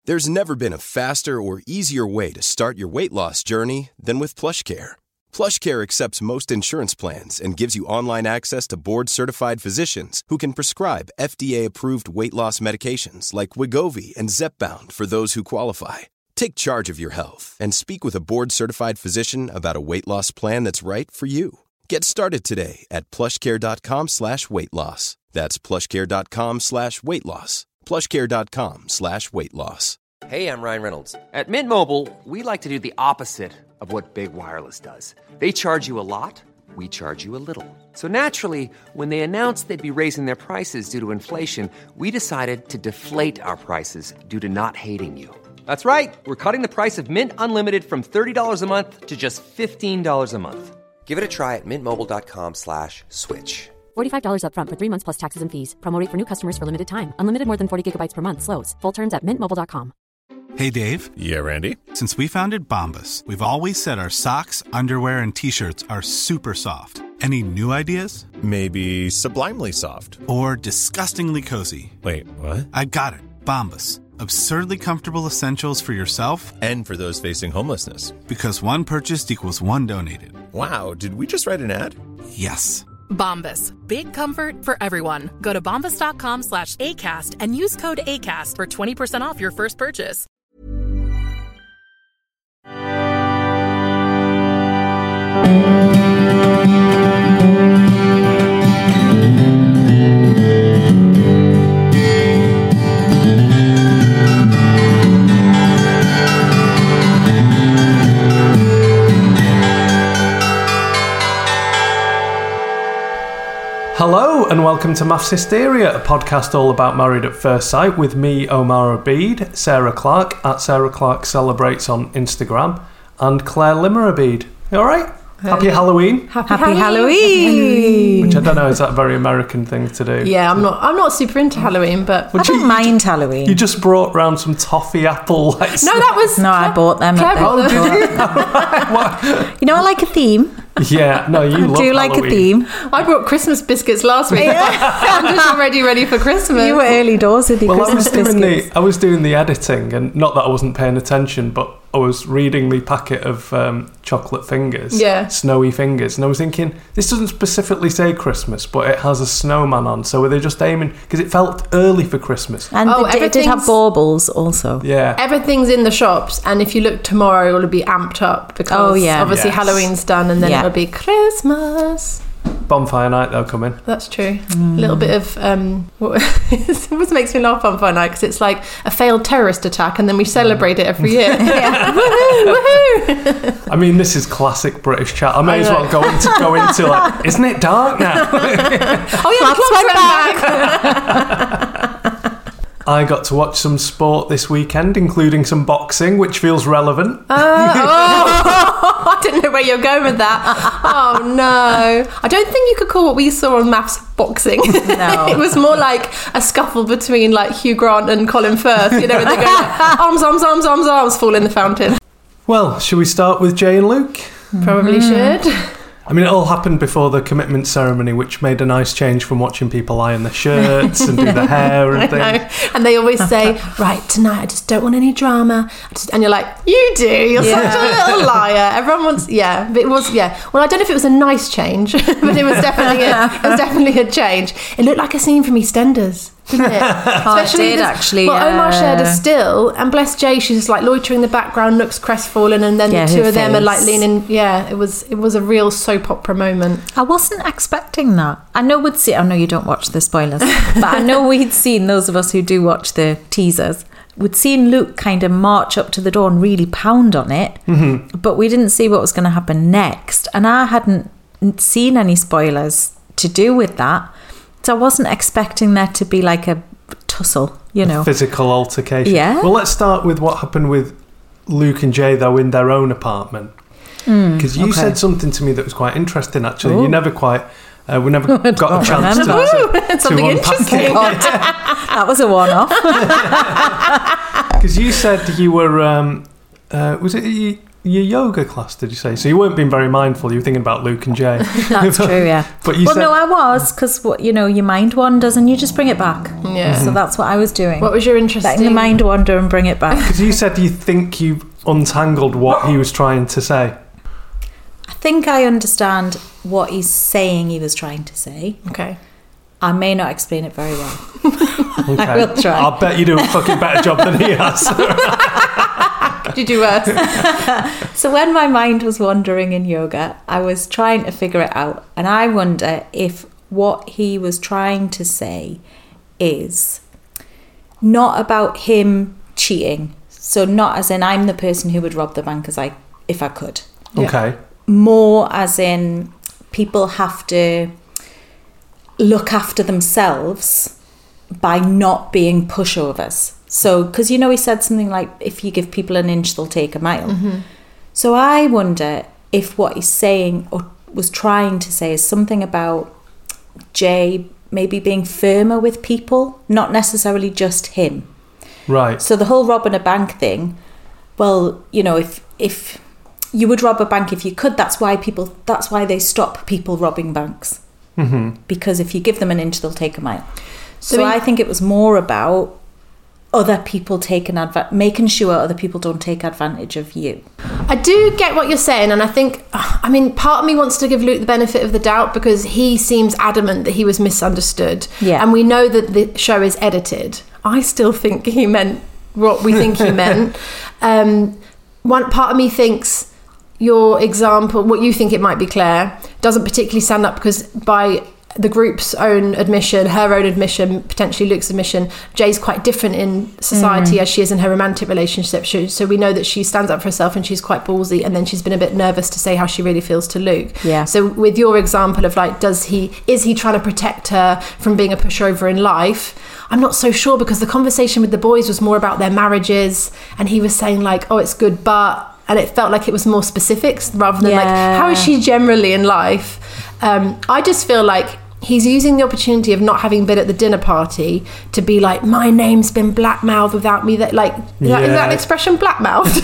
There's never been a faster or easier way to start your weight loss journey than with PlushCare. PlushCare accepts most insurance plans and gives you online access to board-certified physicians who can prescribe FDA-approved weight loss medications like Wegovy and Zepbound for those who qualify. Take charge of your health and speak with a board-certified physician about a weight loss plan that's right for you. Get started today at plushcare.com/weight-loss. That's plushcare.com/weight-loss. plushcare.com/weight-loss. Hey, I'm Ryan Reynolds. At Mint Mobile, we like to do the opposite of what Big Wireless does. They charge you a lot, we charge you a little. So naturally, when they announced they'd be raising their prices due to inflation, we decided to deflate our prices due to not hating you. That's right. We're cutting the price of Mint Unlimited from $30 a month to just $15 a month. Give it a try at mintmobile.com/switch. $45 up front for 3 months plus taxes and fees. Promo rate for new customers for limited time. Unlimited more than 40 gigabytes per month. Slows full terms at mintmobile.com. Hey, Dave. Yeah, Randy. Since we founded Bombas, we've always said our socks, underwear, and T-shirts are super soft. Any new ideas? Maybe sublimely soft. Or disgustingly cozy. Wait, what? I got it. Bombas. Absurdly comfortable essentials for yourself and for those facing homelessness. Because one purchased equals one donated. Wow, did we just write an ad? Yes. Bombas. Big comfort for everyone. Go to bombas.com/ACAST and use code ACAST for 20% off your first purchase. Hello and welcome to Maths Hysteria, a podcast all about Married at First Sight with me, Omar Abid, Sarah Clark at Sarah Clark Celebrates on Instagram, and Claire Limmer Abid. You alright? Happy Halloween. Happy Halloween. Which I don't know, is that a very American thing to do? Yeah, I'm not super into Halloween, but I don't mind Halloween. You just brought round some toffee apple lights. No, that was I bought them. Oh, did you? You know, I like a theme. Yeah, no, you love I do like a theme. I brought Christmas biscuits last week. I'm just already ready for Christmas. You were early doors with your Christmas biscuits. I was doing the editing, and not that I wasn't paying attention, but I was reading the packet of chocolate fingers, snowy fingers, and I was thinking, this doesn't specifically say Christmas, but it has a snowman on, so were they just aiming, because it felt early for Christmas. And it did have baubles also. Yeah. Everything's in the shops, and if you look tomorrow, it'll be amped up, because obviously Halloween's done, and then it'll be Christmas. Bonfire night, they'll come in. That's true. A little bit of it always makes me laugh, bonfire night, because it's like a failed terrorist attack, and then we celebrate it every year. Woohoo! I mean, this is classic British chat. I may as well go into like, isn't it dark now? Oh yeah, the clock's back. I got to watch some sport this weekend, including some boxing, which feels relevant. I didn't know where you're going with that. Oh, no. I don't think you could call what we saw on Maths boxing. No. It was more like a scuffle between like Hugh Grant and Colin Firth, you know, when they go like, arms, fall in the fountain. Well, should we start with Jay and Luke? Probably should. I mean, it all happened before the commitment ceremony, which made a nice change from watching people iron their shirts and do the hair and things. And they always say, right, tonight I just don't want any drama. And you're like, you do. You're such a little liar. Everyone wants, but it was, Well, I don't know if it was a nice change, but it was definitely a change. It looked like a scene from EastEnders. Didn't it? Especially it did, actually. Well, Omar shared a still, and bless Jay, she's just like loitering in the background, looks crestfallen, and then the two of them are like leaning. Yeah, it was a real soap opera moment. I wasn't expecting that. I know you don't watch the spoilers, but I know we'd seen, those of us who do watch the teasers, we'd seen Luke kind of march up to the door and really pound on it, but we didn't see what was going to happen next, and I hadn't seen any spoilers to do with that. So I wasn't expecting there to be like a tussle, you know. A physical altercation. Yeah. Well, let's start with what happened with Luke and Jay, though, in their own apartment. Because you said something to me that was quite interesting, actually. Ooh. You never quite... we never got a chance to something interesting. That was a one-off. Because you said you were... was it your yoga class, did you say? So you weren't being very mindful. You were thinking about Luke and Jay. That's true, yeah. But you said... no, I was, because, your mind wanders and you just bring it back. Yeah. So that's what I was doing. What was your interest Letting the mind wander and bring it back. Because you said you think you untangled what he was trying to say. I think I understand what he's saying he was trying to say. Okay. I may not explain it very well. Okay. I will try. I'll bet you do a fucking better job than he has. Could you do worse? So when my mind was wandering in yoga, I was trying to figure it out. And I wonder if what he was trying to say is not about him cheating. So not as in I'm the person who would rob the bank if I could. Okay. More as in people have to look after themselves by not being pushovers. So, because he said something like, if you give people an inch, they'll take a mile. Mm-hmm. So I wonder if what he's saying or was trying to say is something about Jay maybe being firmer with people, not necessarily just him. Right. So the whole robbing a bank thing, well, if you would rob a bank if you could, that's why they stop people robbing banks. Mm-hmm. Because if you give them an inch, they'll take a mile. So I think it was more about other people making sure other people don't take advantage of you. I do get what you're saying, and I think, part of me wants to give Luke the benefit of the doubt because he seems adamant that he was misunderstood. Yeah. And we know that the show is edited. I still think he meant what we think he meant. One part of me thinks your example, what you think it might be, Claire, doesn't particularly stand up because by the group's own admission, her own admission, potentially Luke's admission, Jay's quite different in society as she is in her romantic relationship. So we know that she stands up for herself and she's quite ballsy, and then she's been a bit nervous to say how she really feels to Luke. Yeah. So with your example of is he trying to protect her from being a pushover in life? I'm not so sure, because the conversation with the boys was more about their marriages, and he was saying oh, it's good, and it felt like it was more specifics rather than how is she generally in life. I just feel like he's using the opportunity of not having been at the dinner party to be my name's been blackmouthed without me. Is that an expression, blackmouthed?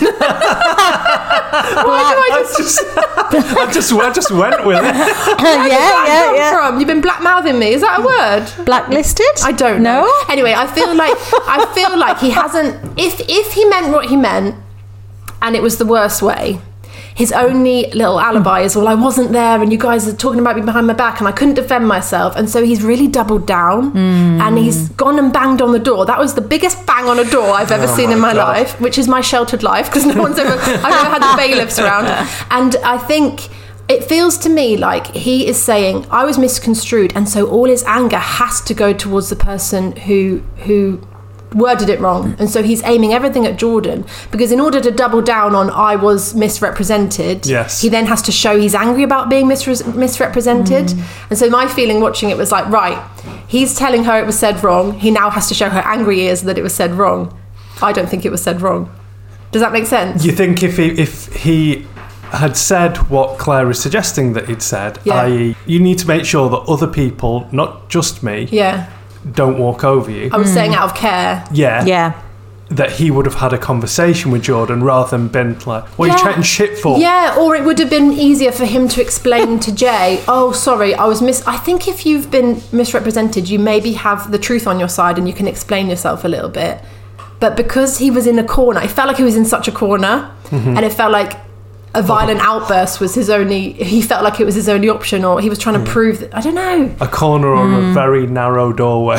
I just went with it. Yeah. From? You've been blackmouthing me. Is that a word? Blacklisted? I don't know. Anyway, I feel like he hasn't. If he meant what he meant, and it was the worst way, his only little alibi is, well, I wasn't there and you guys are talking about me behind my back and I couldn't defend myself. And so he's really doubled down and he's gone and banged on the door. That was the biggest bang on a door I've ever seen in my life, which is my sheltered life, because I've never had the bailiffs around. And I think it feels to me like he is saying, I was misconstrued, and so all his anger has to go towards the person who worded it wrong. And so he's aiming everything at Jordan, because in order to double down on I was misrepresented, he then has to show he's angry about being misrepresented. And so my feeling watching it was right, he's telling her it was said wrong, he now has to show her angry he is that it was said wrong. I don't think it was said wrong. Does that make sense? You think if he had said what Claire is suggesting that he'd said, i.e. you need to make sure that other people, not just me, don't walk over you. I was saying out of care. Yeah. That he would have had a conversation with Jordan rather than been what are you chatting shit for? Yeah, or it would have been easier for him to explain to Jay, oh, sorry, I think if you've been misrepresented, you maybe have the truth on your side and you can explain yourself a little bit. But because he was in a corner, it felt like he was in such a corner, and it felt like a violent outburst was he felt like it was his only option, or he was trying to prove that, I don't know. A corner or a very narrow doorway.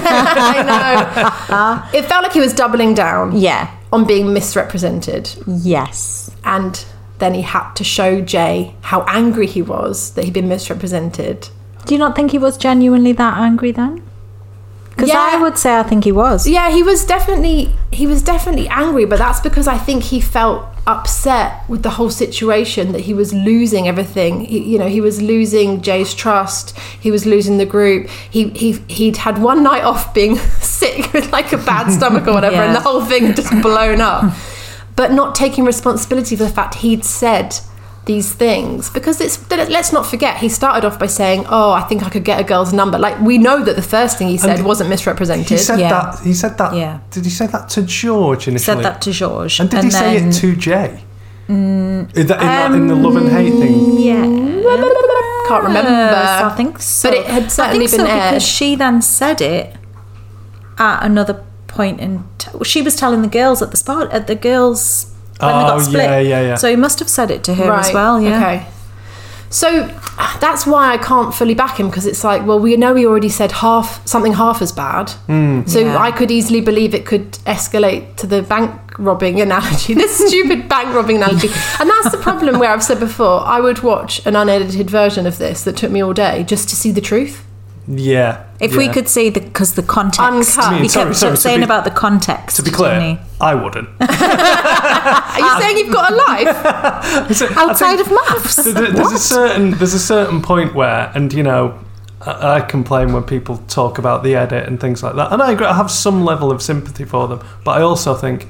I know. It felt like he was doubling down on being misrepresented. Yes. And then he had to show Jay how angry he was that he'd been misrepresented. Do you not think he was genuinely that angry then? Because I would say I think he was. Yeah, he was definitely angry, but that's because I think he felt upset with the whole situation, that he was losing everything. He was losing Jay's trust. He was losing the group. He'd had one night off being sick with a bad stomach or whatever, and the whole thing just blown up. But not taking responsibility for the fact he'd said these things, because let's not forget, he started off by saying, oh, I think I could get a girl's number. We know that the first thing he said wasn't misrepresented. He said that. Did he say that to George initially? He said that to George. And did he say it to Jay? Is that in the love and hate thing? Yeah. Can't remember. I think so. But it had certainly been aired. Because she then said it at another point she was telling the girls at the girls when they got split. Yeah. So he must have said it to her as well, yeah. Okay. So that's why I can't fully back him, because it's like, well, we know he already said something half as bad. I could easily believe it could escalate to the bank robbing analogy, this stupid bank robbing analogy. And that's the problem where I've said before, I would watch an unedited version of this that took me all day just to see the truth. Yeah. If we could see because the context. Uncut. He kept saying about the context. To be clear, I wouldn't. Are you saying you've got a life outside of maths? There's a certain point where, and you know, I complain when people talk about the edit and things like that, and I agree, I have some level of sympathy for them, but I also think,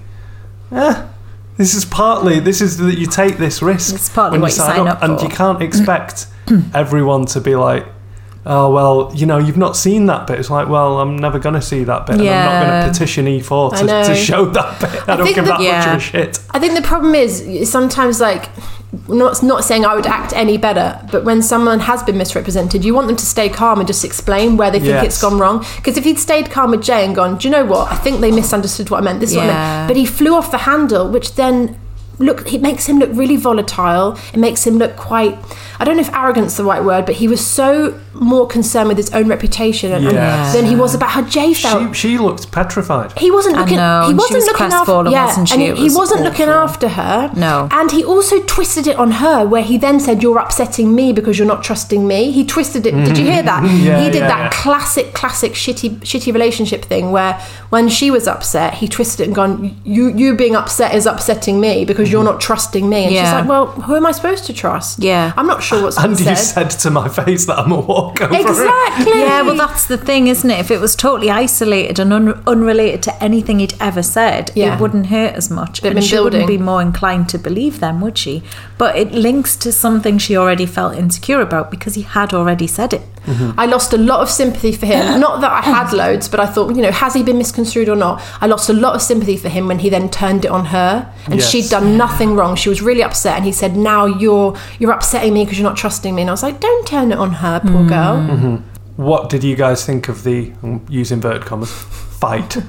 this is that you take this risk. It's partly what you sign up for. And you can't expect everyone to be like, oh, well, you know, you've not seen that bit. It's like, well, I'm never going to see that bit. And I'm not going to petition E4 to show that bit. I don't give that much of a shit. I think the problem is sometimes, like, not saying I would act any better, but when someone has been misrepresented, you want them to stay calm and just explain where they think it's gone wrong. Because if he'd stayed calm with Jay and gone, do you know what? I think they misunderstood what I meant. This is what I meant. But he flew off the handle, which then... it makes him look really volatile. It makes him look quite, I don't know if arrogant's the right word, but he was so more concerned with his own reputation than he was about how Jay felt. She looked petrified. He wasn't looking. He wasn't looking after. Wasn't she? And he wasn't looking after her. No. And he also twisted it on her, where he then said, "You're upsetting me because you're not trusting me." He twisted it. Did you hear that? He did that classic shitty relationship thing where when she was upset, he twisted it and gone, "You being upset is upsetting me because you're not trusting me." And she's like, "Well, who am I supposed to trust?" Yeah. I'm not sure what's and been said. And you said to my face that I'm a walkover. Exactly. Yeah, well, that's the thing, isn't it? If it was totally isolated and unrelated to anything he'd ever said, it wouldn't hurt as much. And she wouldn't be more inclined to believe them, would she? But it links to something she already felt insecure about because he had already said it. I lost a lot of sympathy for him. Not that I had loads, but I thought, you know, has he been misconstrued or not? I lost a lot of sympathy for him when he then turned it on her, and she'd done nothing wrong. She was really upset, and he said, "Now you're upsetting me because you're not trusting me." And I was like, "Don't turn it on her, poor girl." What did you guys think of the, use inverted commas, fight?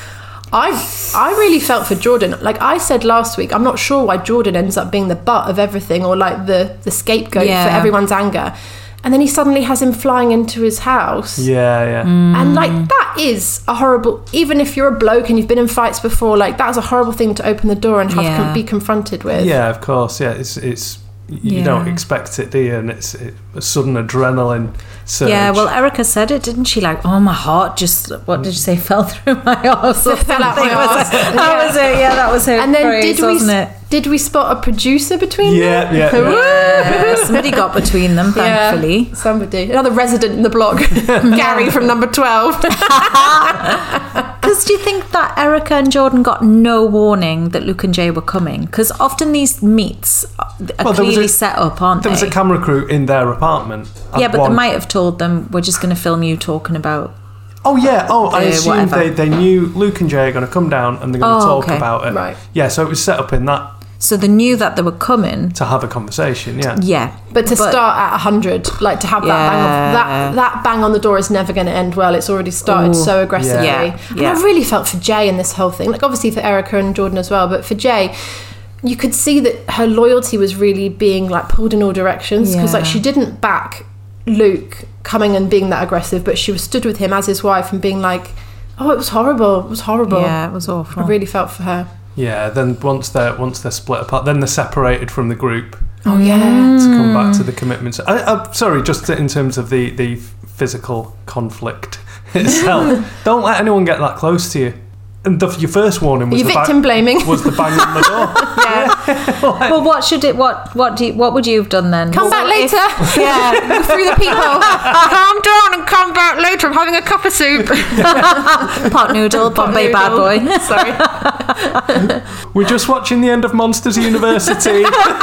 I really felt for Jordan. Like I said last week, I'm not sure why Jordan ends up being the butt of everything, or like the scapegoat for everyone's anger. And then he suddenly has him flying into his house. Yeah. And like that is a horrible, even if you're a bloke and you've been in fights before, like that's a horrible thing to open the door and have be confronted with. Yeah, of course. Yeah, it's you don't expect it, do you? And it's a sudden adrenaline surge. Yeah, well, Erica said it, didn't she? Like, oh, my heart just, what did you say, fell through my arse? It fell out my arse. That was it. Yeah, that was her and then phrase, wasn't it? Did we spot a producer between them? Yeah. Somebody got between them, thankfully. Somebody. Another resident in the block. Gary from number 12. Because do you think that Erica and Jordan got no warning that Luke and Jay were coming? Because often these meets are clearly set up, aren't they? There was a camera crew in their apartment. Yeah, but they might have told them, we're just going to film you talking about... Oh, yeah. I assumed they knew Luke and Jay are going to come down and they're going to talk about it. Right. Yeah, so it was set up in that. So they knew that they were coming. To have a conversation, yeah. Yeah. But start at 100, like to have that bang on the door is never going to end well. It's already started so aggressively. Yeah. And I really felt for Jay in this whole thing. Like obviously for Erica and Jordan as well, but for Jay, you could see that her loyalty was really being like pulled in all directions, because like she didn't back Luke coming and being that aggressive, but she was stood with him as his wife and being like, oh, it was horrible. Yeah, it was awful. I really felt for her. Yeah, then once they're split apart, then they're separated from the group. Oh yeah, to come back to the commitments. Sorry, just in terms of the physical conflict itself. Don't let anyone get that close to you. And your first warning was victim blaming. Was the bang on the door. Well, what would you have done then? Come back later. Yeah, through the people. Calm down and come back later. I'm having a cup of soup. Pot noodle, Bombay bad boy. Sorry. We're just watching the end of Monsters University.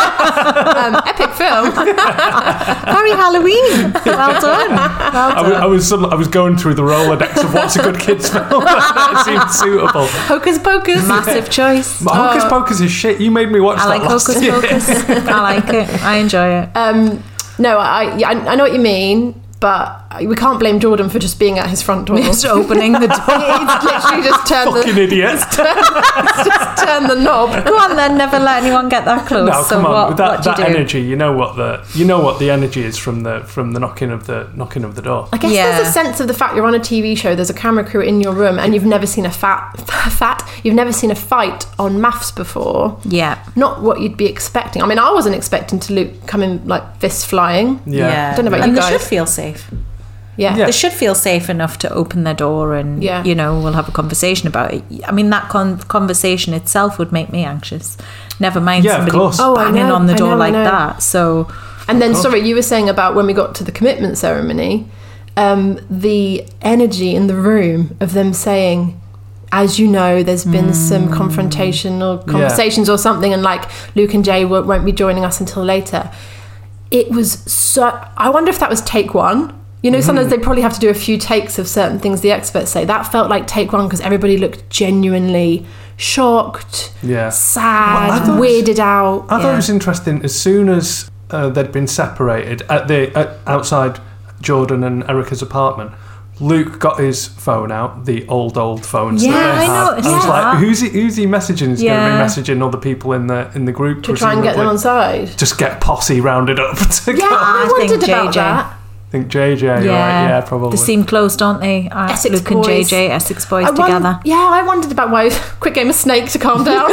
Epic film. Very Halloween. Well done. I was going through the Rolodex of what's a good kids film. It seemed suitable. unbelievable. Hocus Pocus. Massive choice. But Hocus Pocus is shit. You made me watch I that like last Hocus year. Pocus. I like it. I enjoy it. No, I know what you mean, but we can't blame Jordan for just being at his front door. Just opening the door. He's literally just turned Fucking idiot. He's just turned the knob. Go on then, never let anyone get that close. No, so come on. what, With that what do you do? energy, you know what the energy is from the knocking of the door. I guess there's a sense of the fact you're on a TV show, there's a camera crew in your room, and you've never seen you've never seen a fight on maths before. Yeah. Not what you'd be expecting. I mean, I wasn't expecting to Luke come in like fists flying. Yeah. I don't know about and you guys. they should feel safe. Yeah. They should feel safe enough to open their door and, you know, we'll have a conversation about it. I mean, that conversation itself would make me anxious. Never mind somebody banging on the door like that. So, and then, sorry, you were saying about when we got to the commitment ceremony, the energy in the room of them saying, as you know, there's been some confrontational conversations or something, and like Luke and Jay won't be joining us until later. It was so... I wonder if that was take one. You know, sometimes they probably have to do a few takes of certain things the experts say. That felt like take one because everybody looked genuinely shocked, sad, weirded out. I thought it was interesting. As soon as they'd been separated outside Jordan and Erica's apartment, Luke got his phone out, the old phones that they have. I was like, who's he messaging? He's going to be messaging other people in the group to try and get them on side. Just get posse rounded up. I wondered about that. I think JJ, right? Yeah, probably. They seem close, don't they? Essex Luke boys. and JJ, Essex boys together. I wondered about why. Quick game of Snake to calm down.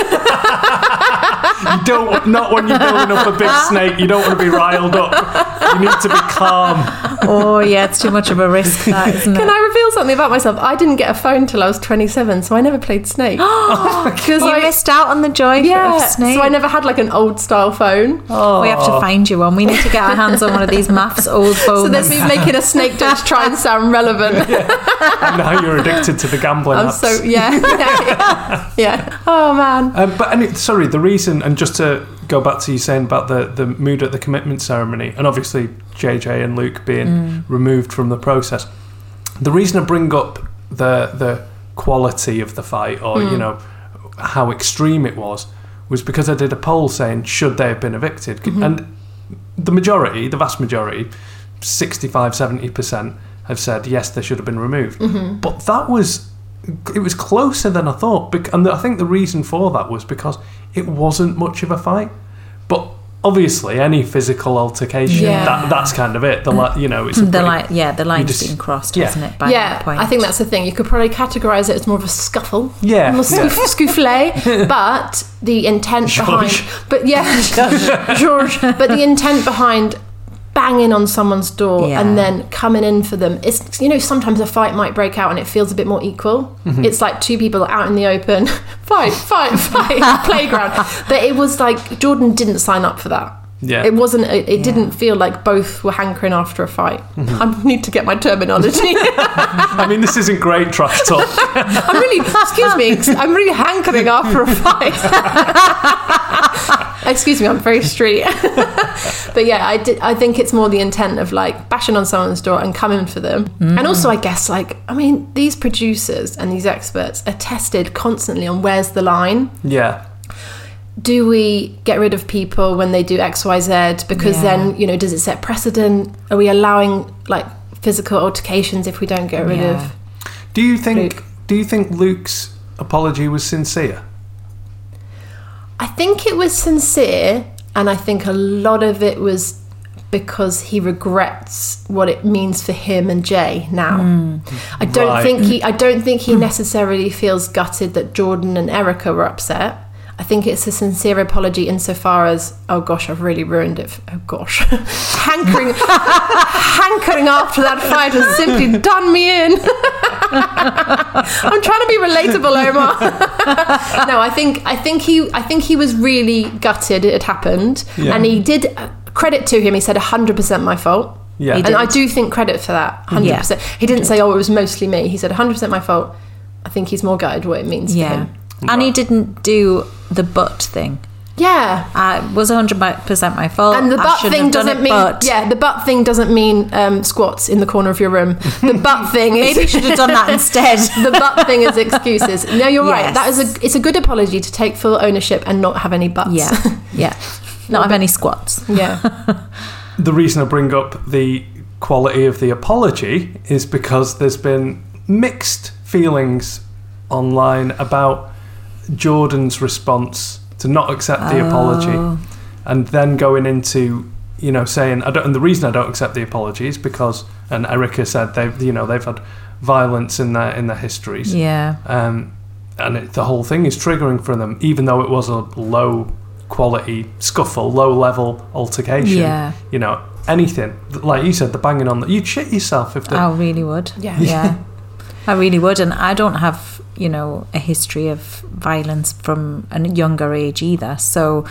Not when you're building up a big snake. You don't want to be riled up. You need to be calm. Oh yeah, it's too much of a risk, that, isn't it? Can I reveal something about myself? I didn't get a phone till I was 27, so I never played Snake. Because you missed out on the joy of Snake. So I never had like an old style phone. We have to find you one. We need to get our hands on one of these maths old phones. So there's me making a Snake to try and sound relevant. And now you're addicted to the gambling apps. So Oh man. The reason, and just to go back to you saying about the mood at the commitment ceremony, and obviously JJ and Luke being removed from the process, the reason I bring up the quality of the fight, or you know how extreme it was because I did a poll saying should they have been evicted, and the vast majority, 65-70% have said yes, they should have been removed. But it was closer than I thought, and I think the reason for that was because it wasn't much of a fight. But obviously, any physical altercation, that's kind of it. It's the line's been crossed, hasn't it? By that point. I think that's the thing. You could probably categorise it as more of a scuffle, scouflé. But the intent behind, but the intent behind banging on someone's door and then coming in for them. It's, sometimes a fight might break out and it feels a bit more equal. It's like two people out in the open, fight, playground. But it was like Jordan didn't sign up for that. Yeah. It wasn't. It didn't feel like both were hankering after a fight. I need to get my terminology. I mean, this isn't great trash talk. I'm really hankering after a fight. Excuse me, I'm very street. But yeah, I think it's more the intent of like bashing on someone's door and coming for them. And also, I guess, these producers and these experts are tested constantly on where's the line. Yeah. Do we get rid of people when they do X, Y, Z? Because then, does it set precedent? Are we allowing like physical altercations if we don't get rid of? Do you think Luke's apology was sincere? I think it was sincere, and I think a lot of it was because he regrets what it means for him and Jay now. I don't think he necessarily feels gutted that Jordan and Erica were upset. I think it's a sincere apology insofar as, oh gosh, I've really ruined it. Oh gosh. Hankering after that fight has simply done me in. I'm trying to be relatable, Omar. No, I think he was really gutted it had happened. Yeah. And he did, credit to him, he said 100% my fault. Yeah. And I do think credit for that, 100%. Yeah. He didn't say, it was mostly me. He said 100% my fault. I think he's more gutted what it means for him. And he didn't do the but thing. Yeah, it was 100% my fault. And the butt thing doesn't mean the butt thing doesn't mean squats in the corner of your room. The butt thing is maybe you should have done that instead. The butt thing is excuses. No, you're right. That is it's a good apology to take full ownership and not have any butts. Yeah. Not have any squats. Yeah. The reason I bring up the quality of the apology is because there's been mixed feelings online about Jordan's response to not accept the apology, and then going into, saying and the reason I don't accept the apology is because, and Erica said they've had violence in their histories, and the whole thing is triggering for them, even though it was a low quality scuffle, low level altercation. Anything like you said, the banging on, you'd shit yourself if I really would. I really would. And I don't have a history of violence from a younger age either, so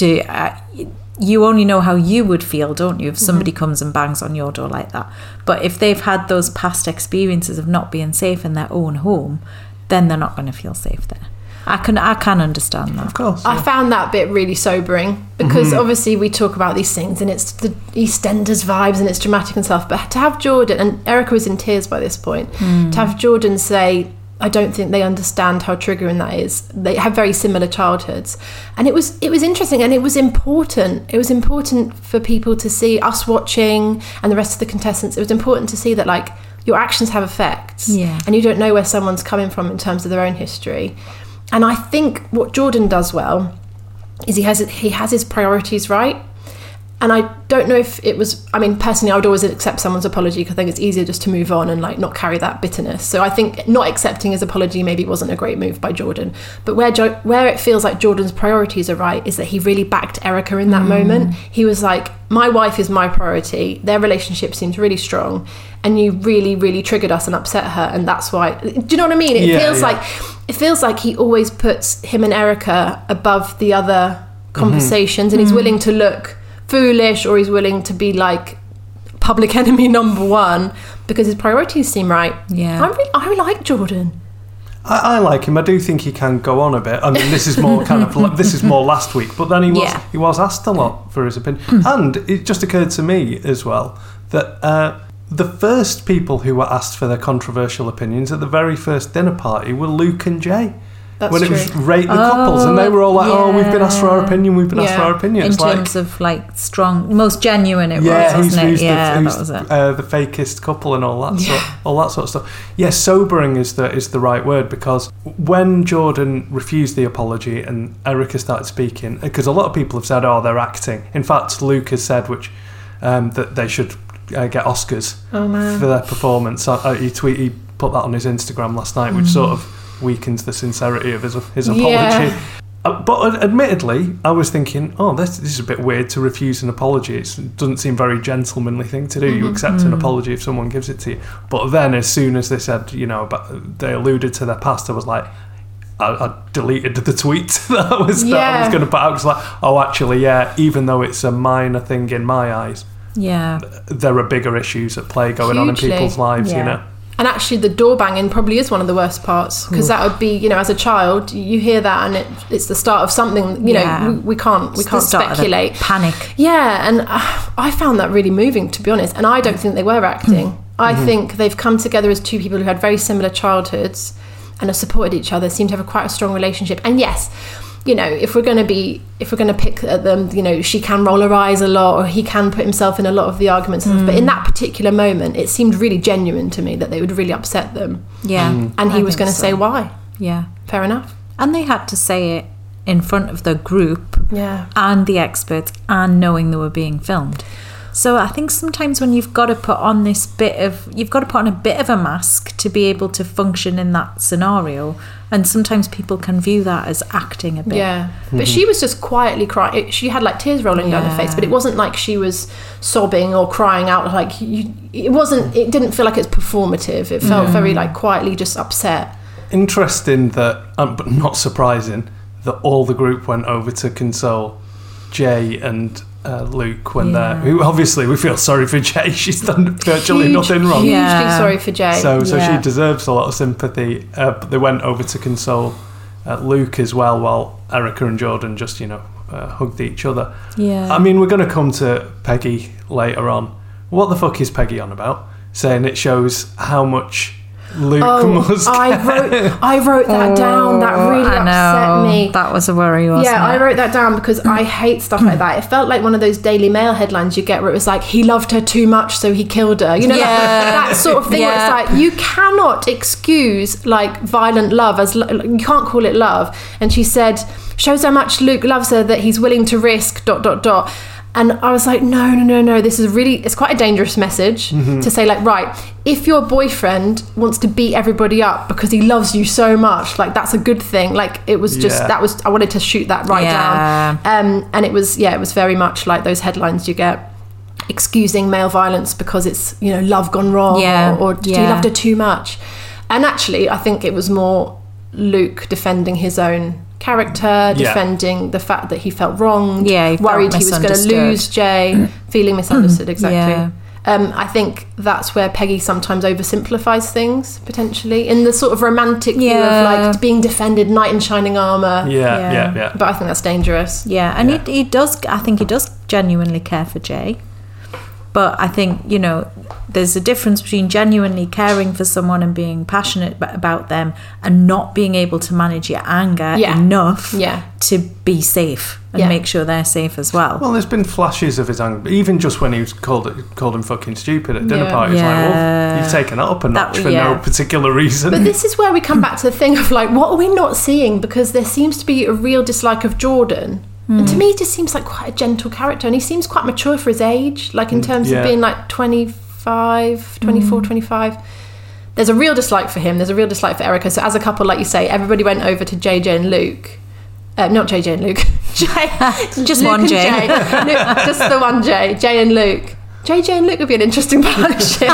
you only know how you would feel, don't you, if somebody comes and bangs on your door like that. But if they've had those past experiences of not being safe in their own home, then they're not going to feel safe there. I can understand that. Of course. I found that bit really sobering, because obviously we talk about these things and it's the EastEnders vibes and it's dramatic and stuff, but to have Jordan, and Erica was in tears by this point, to have Jordan say, I don't think they understand how triggering that is. They have very similar childhoods. And it was interesting, and it was important. It was important for people to see, us watching and the rest of the contestants. It was important to see that, like, your actions have effects, and you don't know where someone's coming from in terms of their own history. And I think what Jordan does well is he has his priorities right. And I don't know if it was, personally, I would always accept someone's apology because I think it's easier just to move on and like not carry that bitterness. So I think not accepting his apology maybe wasn't a great move by Jordan. But where it feels like Jordan's priorities are right is that he really backed Erica in that moment. He was like, my wife is my priority. Their relationship seems really strong. And you really, really triggered us and upset her. And that's why, do you know what I mean? It feels like he always puts him and Erica above the other conversations, and he's willing to look foolish, or he's willing to be like public enemy number one because his priorities seem right. I like Jordan. I like him. I do think he can go on a bit. This is more this is more last week, but then he was asked a lot for his opinion. And it just occurred to me as well that the first people who were asked for their controversial opinions at the very first dinner party were Luke and Jay. That's when true. It was rate the couples, and they were all like, we've been asked for our opinion, asked for our opinion. In terms of like strong, most genuine it was, wasn't it? That was it. The fakest couple and all that sort of stuff. Yeah, sobering is the right word, because when Jordan refused the apology and Erica started speaking, because a lot of people have said, they're acting. In fact, Luke has said that they should get Oscars for their performance. He put that on his Instagram last night, which sort of weakens the sincerity of his apology. But admittedly, I was thinking, this is a bit weird to refuse an apology. It doesn't seem very gentlemanly thing to do. You accept an apology if someone gives it to you. But then as soon as they said, they alluded to their past, I was like, I deleted the tweet that I was going to put out. It was like, even though it's a minor thing in my eyes, there are bigger issues at play going on in people's lives, And actually the door banging probably is one of the worst parts, because that would be, as a child, you hear that and it's the start of something, we can't speculate. Panic. Yeah, and I found that really moving, to be honest, and I don't think they were acting. I think they've come together as two people who had very similar childhoods and have supported each other, seem to have quite a strong relationship. And yes, if we're going to pick at them, she can roll her eyes a lot, or he can put himself in a lot of the arguments and stuff. But in that particular moment, it seemed really genuine to me that they would really upset them. And he was going to say why. Fair enough. And they had to say it in front of the group and the experts, and knowing they were being filmed. So I think sometimes when you've got to put on a bit of a mask to be able to function in that scenario, and sometimes people can view that as acting a bit. But she was just quietly crying. She had like tears rolling down her face, but it wasn't like she was sobbing or crying out. Like it didn't feel like it's performative. It felt very like quietly just upset. Interesting that, but not surprising, that all the group went over to console Jay and Luke when who obviously we feel sorry for Jay. She's done virtually nothing wrong. Hugely sorry for Jay. So she deserves a lot of sympathy. But they went over to console Luke as well, while Erica and Jordan just hugged each other. Yeah. I mean, we're going to come to Peggy later on. What the fuck is Peggy on about? Saying it shows how much Luke must care. I wrote that down. That really upset me. That was a worry, wasn't it? Yeah, I wrote that down because I hate stuff like that. It felt like one of those Daily Mail headlines you get where it was like, he loved her too much, so he killed her. You know, that sort of thing where it's like, you cannot excuse like violent love as you can't call it love. And she said, shows how much Luke loves her that he's willing to risk ... And I was like, no, this is really, it's quite a dangerous message to say like, right, if your boyfriend wants to beat everybody up because he loves you so much, like that's a good thing. Like it was just, I wanted to shoot that down. And it was very much like those headlines you get excusing male violence because it's, you know, love gone wrong or he loved her too much. And actually, I think it was more Luke defending his own character, defending the fact that he felt wronged, worried he was going to lose Jay, feeling misunderstood, exactly. I think that's where Peggy sometimes oversimplifies things, potentially, in the sort of romantic view of like being defended, knight in shining armour. Yeah. But I think that's dangerous. Yeah, and he does, I think he does genuinely care for Jay. But I think, you know, there's a difference between genuinely caring for someone and being passionate about them and not being able to manage your anger enough to be safe and make sure they're safe as well. Well, there's been flashes of his anger, even just when he was called him fucking stupid at dinner party. It's like, well, you've taken that up a notch for no particular reason. But this is where we come back to the thing of like, what are we not seeing? Because there seems to be a real dislike of Jordan. And to me, he just seems like quite a gentle character. And he seems quite mature for his age, like in terms of being like 24, 25. There's a real dislike for him. There's a real dislike for Erica. So as a couple, like you say, everybody went over to JJ and Luke. Not JJ and Luke. Just Luke one J. Just the one J. Jay and Luke. JJ and Luke would be an interesting partnership.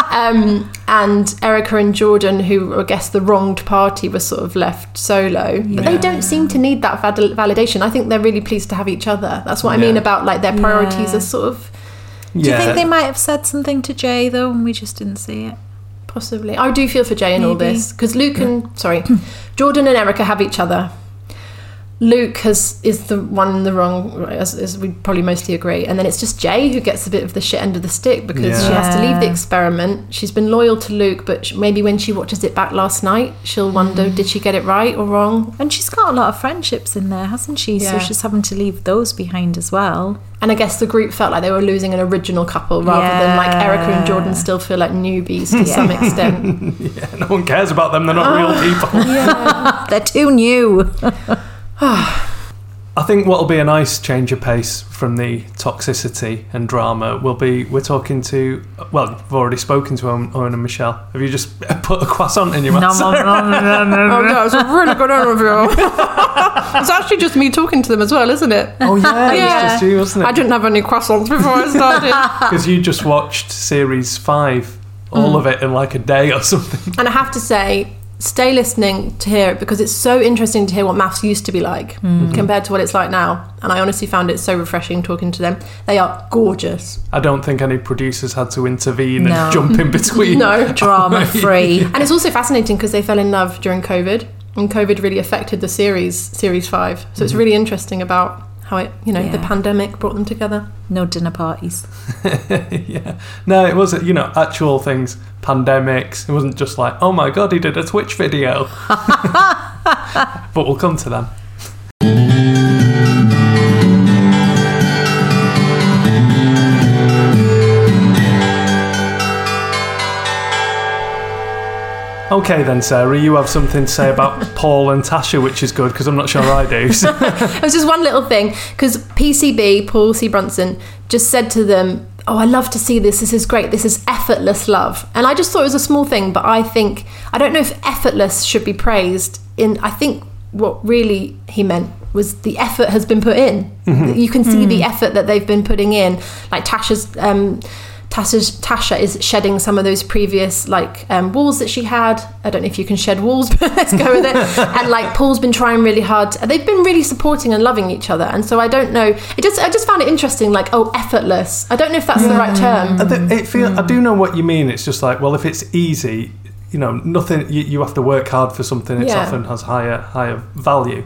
And Erica and Jordan, who I guess the wronged party, was sort of left solo. But they don't seem to need that validation. I think they're really pleased to have each other. That's what I mean about like their priorities are sort of... Do you think they might have said something to Jay though and we just didn't see it? Possibly. I do feel for Jay in all this because Jordan and Erica have each other. Luke is the one in the wrong, as we probably mostly agree. And then it's just Jay who gets a bit of the shit end of the stick because she has to leave the experiment. She's been loyal to Luke, but maybe when she watches it back last night, she'll wonder, did she get it right or wrong? And she's got a lot of friendships in there, hasn't she? So she's having to leave those behind as well. And I guess the group felt like they were losing an original couple rather than like Erica and Jordan still feel like newbies to some extent. No one cares about them. They're not real people. They're too new. I think what'll be a nice change of pace from the toxicity and drama will be we're talking to, well, you've already spoken to Owen and Michelle. Have you just put a croissant in your mouth? No. Oh, no, it's a really good interview. It's actually just me talking to them as well, isn't it? Oh, yeah. It's just you, wasn't it? I didn't have any croissants before I started. Because you just watched series 5, all of it in like a day or something. And I have to say, stay listening to hear it because it's so interesting to hear what maths used to be like compared to what it's like now. And I honestly found it so refreshing talking to them. They are gorgeous. I don't think any producers had to intervene and jump in between. No. Drama free. And it's also fascinating because they fell in love during COVID, and COVID really affected the series 5. So it's really interesting about how it, the pandemic brought them together. No dinner parties. No, it was, actual things, pandemics. It wasn't just like, oh my God, he did a Twitch video. But we'll come to them. Okay then, Sarah, you have something to say about Paul and Tasha, which is good, because I'm not sure I do. It was just one little thing, because PCB, Paul C. Brunson, just said to them, oh, I love to see this. This is great. This is effortless love. And I just thought it was a small thing, but I don't know if effortless should be praised. I think what really he meant was the effort has been put in. Mm-hmm. You can see the effort that they've been putting in. Like Tasha is shedding some of those previous walls that she had. I don't know if you can shed walls, but let's go with it. And Paul's been trying really hard. They've been really supporting and loving each other. And so I don't know. I just found it interesting. Effortless. I don't know if that's the right term. I do know what you mean. It's just if it's easy, nothing. You have to work hard for something. It often has higher value.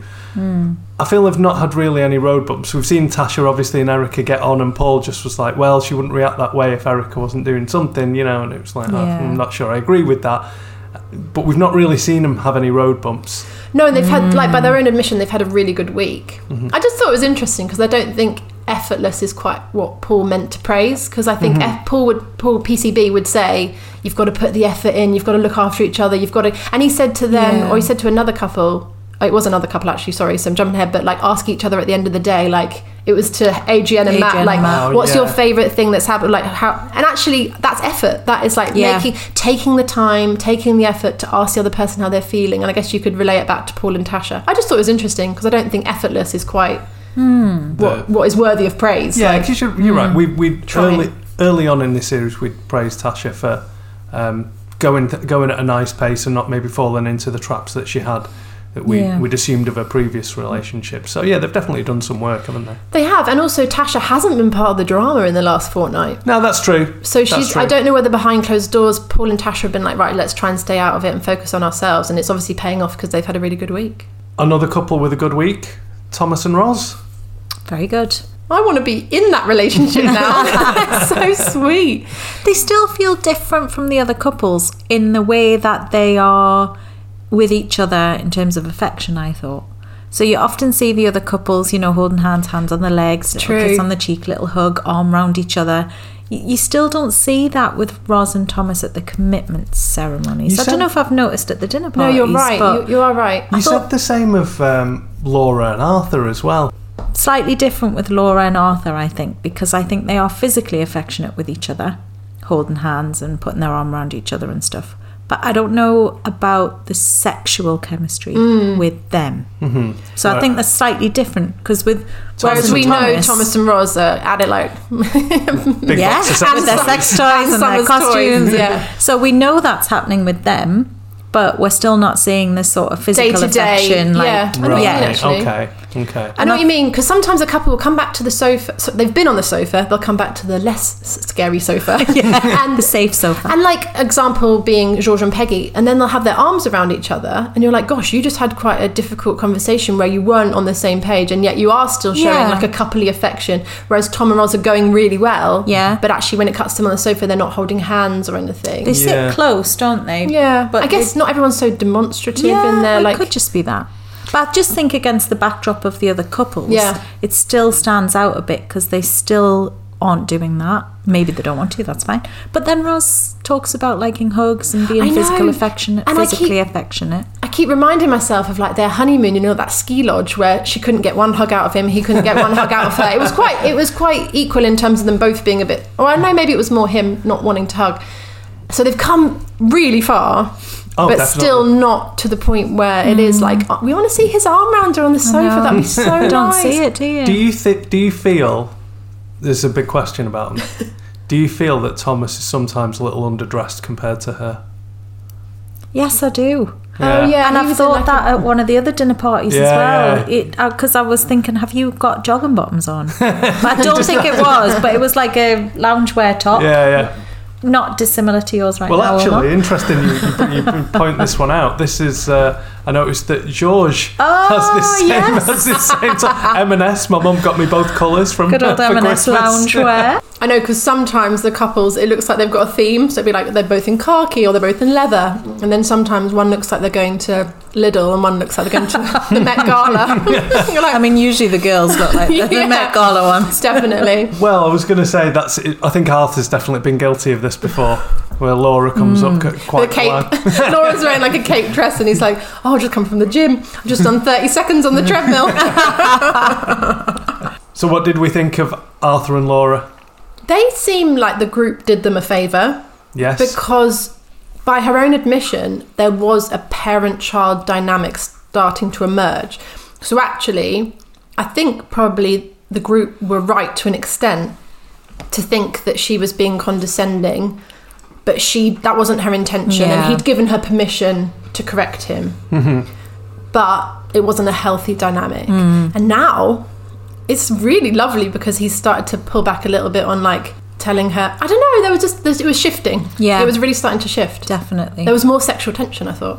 I feel they've not had really any road bumps. We've seen Tasha obviously and Erica get on, and Paul just was like, well, she wouldn't react that way if Erica wasn't doing something, and it was like, I'm not sure I agree with that. But we've not really seen them have any road bumps. No, and they've had, by their own admission, they've had a really good week. I just thought it was interesting because I don't think effortless is quite what Paul meant to praise, because I think Paul PCB would say, you've got to put the effort in, you've got to look after each other, you've got to, and he said to them, or he said to another couple, it was another couple actually, sorry, so I'm jumping ahead, but ask each other at the end of the day, it was to Adrienne and Matt, what's your favourite thing that's happened, how, and actually that's effort, that is taking the time, taking the effort to ask the other person how they're feeling, and I guess you could relay it back to Paul and Tasha. I just thought it was interesting because I don't think effortless is quite what is worthy of praise. Yeah, because you're right, we early on in this series we praised Tasha for going at a nice pace and not maybe falling into the traps that she had that we'd assumed of her previous relationship. So they've definitely done some work, haven't they? They have, and also Tasha hasn't been part of the drama in the last fortnight. No, that's true. So I don't know whether behind closed doors Paul and Tasha have been like, right, let's try and stay out of it and focus on ourselves, and it's obviously paying off because they've had a really good week. Another couple with a good week, Thomas and Roz. Very good. I want to be in that relationship now. It's so sweet. They still feel different from the other couples in the way that they are with each other in terms of affection, I thought. So you often see the other couples, holding hands on the legs, little kiss on the cheek, little hug, arm round each other. You still don't see that with Roz and Thomas at the commitment ceremonies. I don't know if I've noticed at the dinner parties. No, you're right. You are right. You said the same of Laura and Arthur as well. Slightly different with Laura and Arthur, I think, because I think they are physically affectionate with each other, holding hands and putting their arm around each other and stuff. But I don't know about the sexual chemistry with them. So I think that's slightly different, because whereas we know Thomas and Roz are at it big box of with their sex toys and their costumes. So we know that's happening with them, but we're still not seeing this sort of physical affection. Okay. I know what you mean, because sometimes a couple will come back to the sofa. So they've been on the sofa, they'll come back to the less scary sofa. And the safe sofa. And example being George and Peggy, and then they'll have their arms around each other, and you're like, gosh, you just had quite a difficult conversation where you weren't on the same page, and yet you are still showing a coupley affection, whereas Tom and Roz are going really well. Yeah. But actually when it cuts to them on the sofa, they're not holding hands or anything. They sit close, don't they? Yeah. But I guess not everyone's so demonstrative in there. It could just be that. But I just think against the backdrop of the other couples, it still stands out a bit because they still aren't doing that. Maybe they don't want to, that's fine. But then Roz talks about liking hugs and being physically affectionate. I keep reminding myself of their honeymoon, that ski lodge where she couldn't get one hug out of him, he couldn't get one hug out of her. It was quite equal in terms of them both being a bit, or I know maybe it was more him not wanting to hug. So they've come really far. But definitely. Still not to the point where it is we want to see his arm around her on the sofa. That'd be so nice. Don't see it, do you? Do you feel, there's a big question about him, do you feel that Thomas is sometimes a little underdressed compared to her? Yes, I do. Yeah. Oh yeah, and I've thought that at one of the other dinner parties as well. Because I was thinking, have you got jogging bottoms on? I don't think it was, but it was like a loungewear top. Yeah. Not dissimilar to yours now. Well, actually, interesting you point this one out. This is, I noticed that George has this same top. M&S, my mum got me both colours from good old M&S loungewear. I know, because sometimes the couples, it looks like they've got a theme, so it'd be like they're both in khaki or they're both in leather, and then sometimes one looks like they're going to Lidl and one looks like they're going to the Met Gala. Usually the girls look like the Met Gala ones. Definitely. Well, I was going to say, I think Arthur's definitely been guilty of this before, where Laura comes up quite quiet. Laura's wearing a cape dress and he's like, I've just come from the gym, I've just done 30 seconds on the treadmill. So what did we think of Arthur and Laura? They seem like the group did them a favour. Yes. Because by her own admission, there was a parent-child dynamic starting to emerge. So actually, I think probably the group were right to an extent to think that she was being condescending, but that wasn't her intention, and he'd given her permission to correct him. Mm-hmm. But it wasn't a healthy dynamic. And now it's really lovely because he's started to pull back a little bit on telling her, I don't know, it was shifting. Yeah. It was really starting to shift. Definitely. There was more sexual tension, I thought.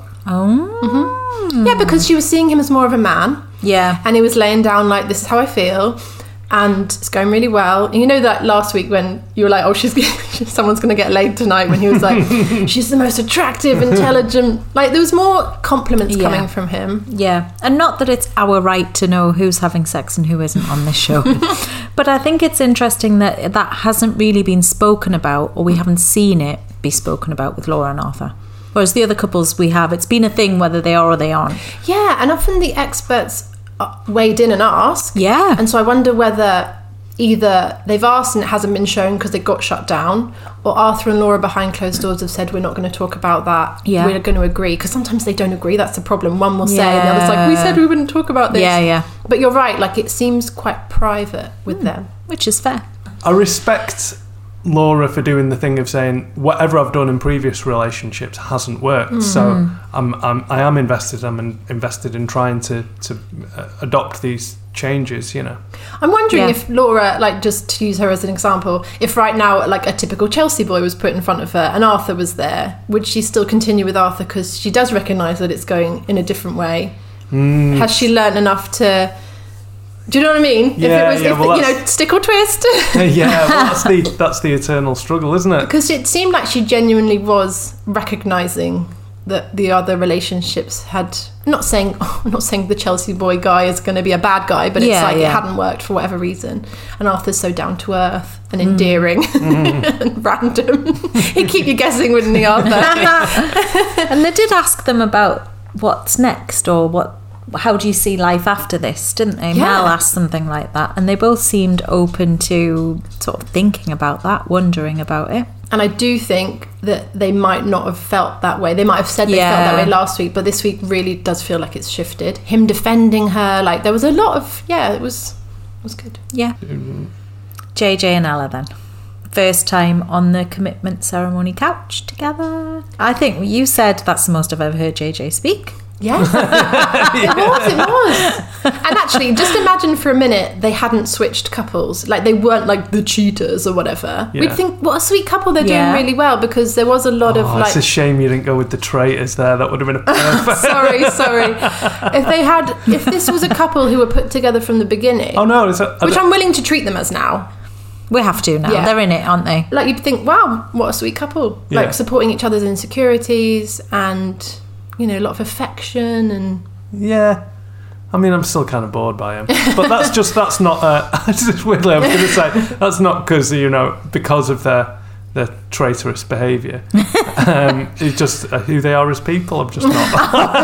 Oh. Yeah, because she was seeing him as more of a man. Yeah. And he was laying down like, this is how I feel. And it's going really well. And you know that last week when you were like, oh, someone's going to get laid tonight, when he was like, she's the most attractive, intelligent. Like, there was more compliments coming from him. Yeah. And not that it's our right to know who's having sex and who isn't on this show. But I think it's interesting that hasn't really been spoken about, or we haven't seen it be spoken about with Laura and Arthur. Whereas the other couples we have, it's been a thing whether they are or they aren't. Yeah, and often the experts weighed in and asked. Yeah. And so I wonder whether either they've asked and it hasn't been shown because they got shut down, or Arthur and Laura behind closed doors have said, we're not going to talk about that. Yeah. We're going to agree. Because sometimes they don't agree. That's the problem. One will say and the other's like, we said we wouldn't talk about this. Yeah, yeah. But you're right. Like, it seems quite private with them. Which is fair. I respect Laura for doing the thing of saying whatever I've done in previous relationships hasn't worked, so I am invested. I'm invested in trying to adopt these changes. You know, I'm wondering if Laura, like, just to use her as an example, if right now like a typical Chelsea boy was put in front of her and Arthur was there, would she still continue with Arthur because she does recognise that it's going in a different way? Has she learnt enough to? Do you know what I mean? Yeah, if it was, stick or twist. Yeah, well, that's the eternal struggle, isn't it? Because it seemed like she genuinely was recognising that the other relationships had. I'm not saying the Chelsea boy guy is going to be a bad guy, but it's like it hadn't worked for whatever reason. And Arthur's so down to earth and endearing and random. He'd keep you guessing, wouldn't he, Arthur? And they did ask them about what's next, or how do you see life after this, didn't they? Mel asked something like that, and they both seemed open to sort of thinking about that, wondering about it. And I do think that they might not have felt that way. They might have said they felt that way last week, but this week really does feel like it's shifted. Him defending her, like, there was a lot of it was good. Yeah. JJ and Ella then. First time on the commitment ceremony couch together. I think you said that's the most I've ever heard JJ speak. Yes. It was. And actually, just imagine for a minute they hadn't switched couples. Like, they weren't like the cheaters or whatever. Yeah. We'd think, what a sweet couple, they're doing really well, because there was a lot of like... It's a shame you didn't go with the traitors there. That would have been a perfect... Sorry. If this was a couple who were put together from the beginning... Oh, no. Which I'm willing to treat them as now. We have to now. Yeah. They're in it, aren't they? Like, you'd think, wow, what a sweet couple. Yeah. Like, supporting each other's insecurities and... you know, a lot of affection and... Yeah. I mean, I'm still kind of bored by him. But that's not... weirdly, I was going to say, that's not because, because of their traitorous behaviour. It's just who they are as people. I'm just not...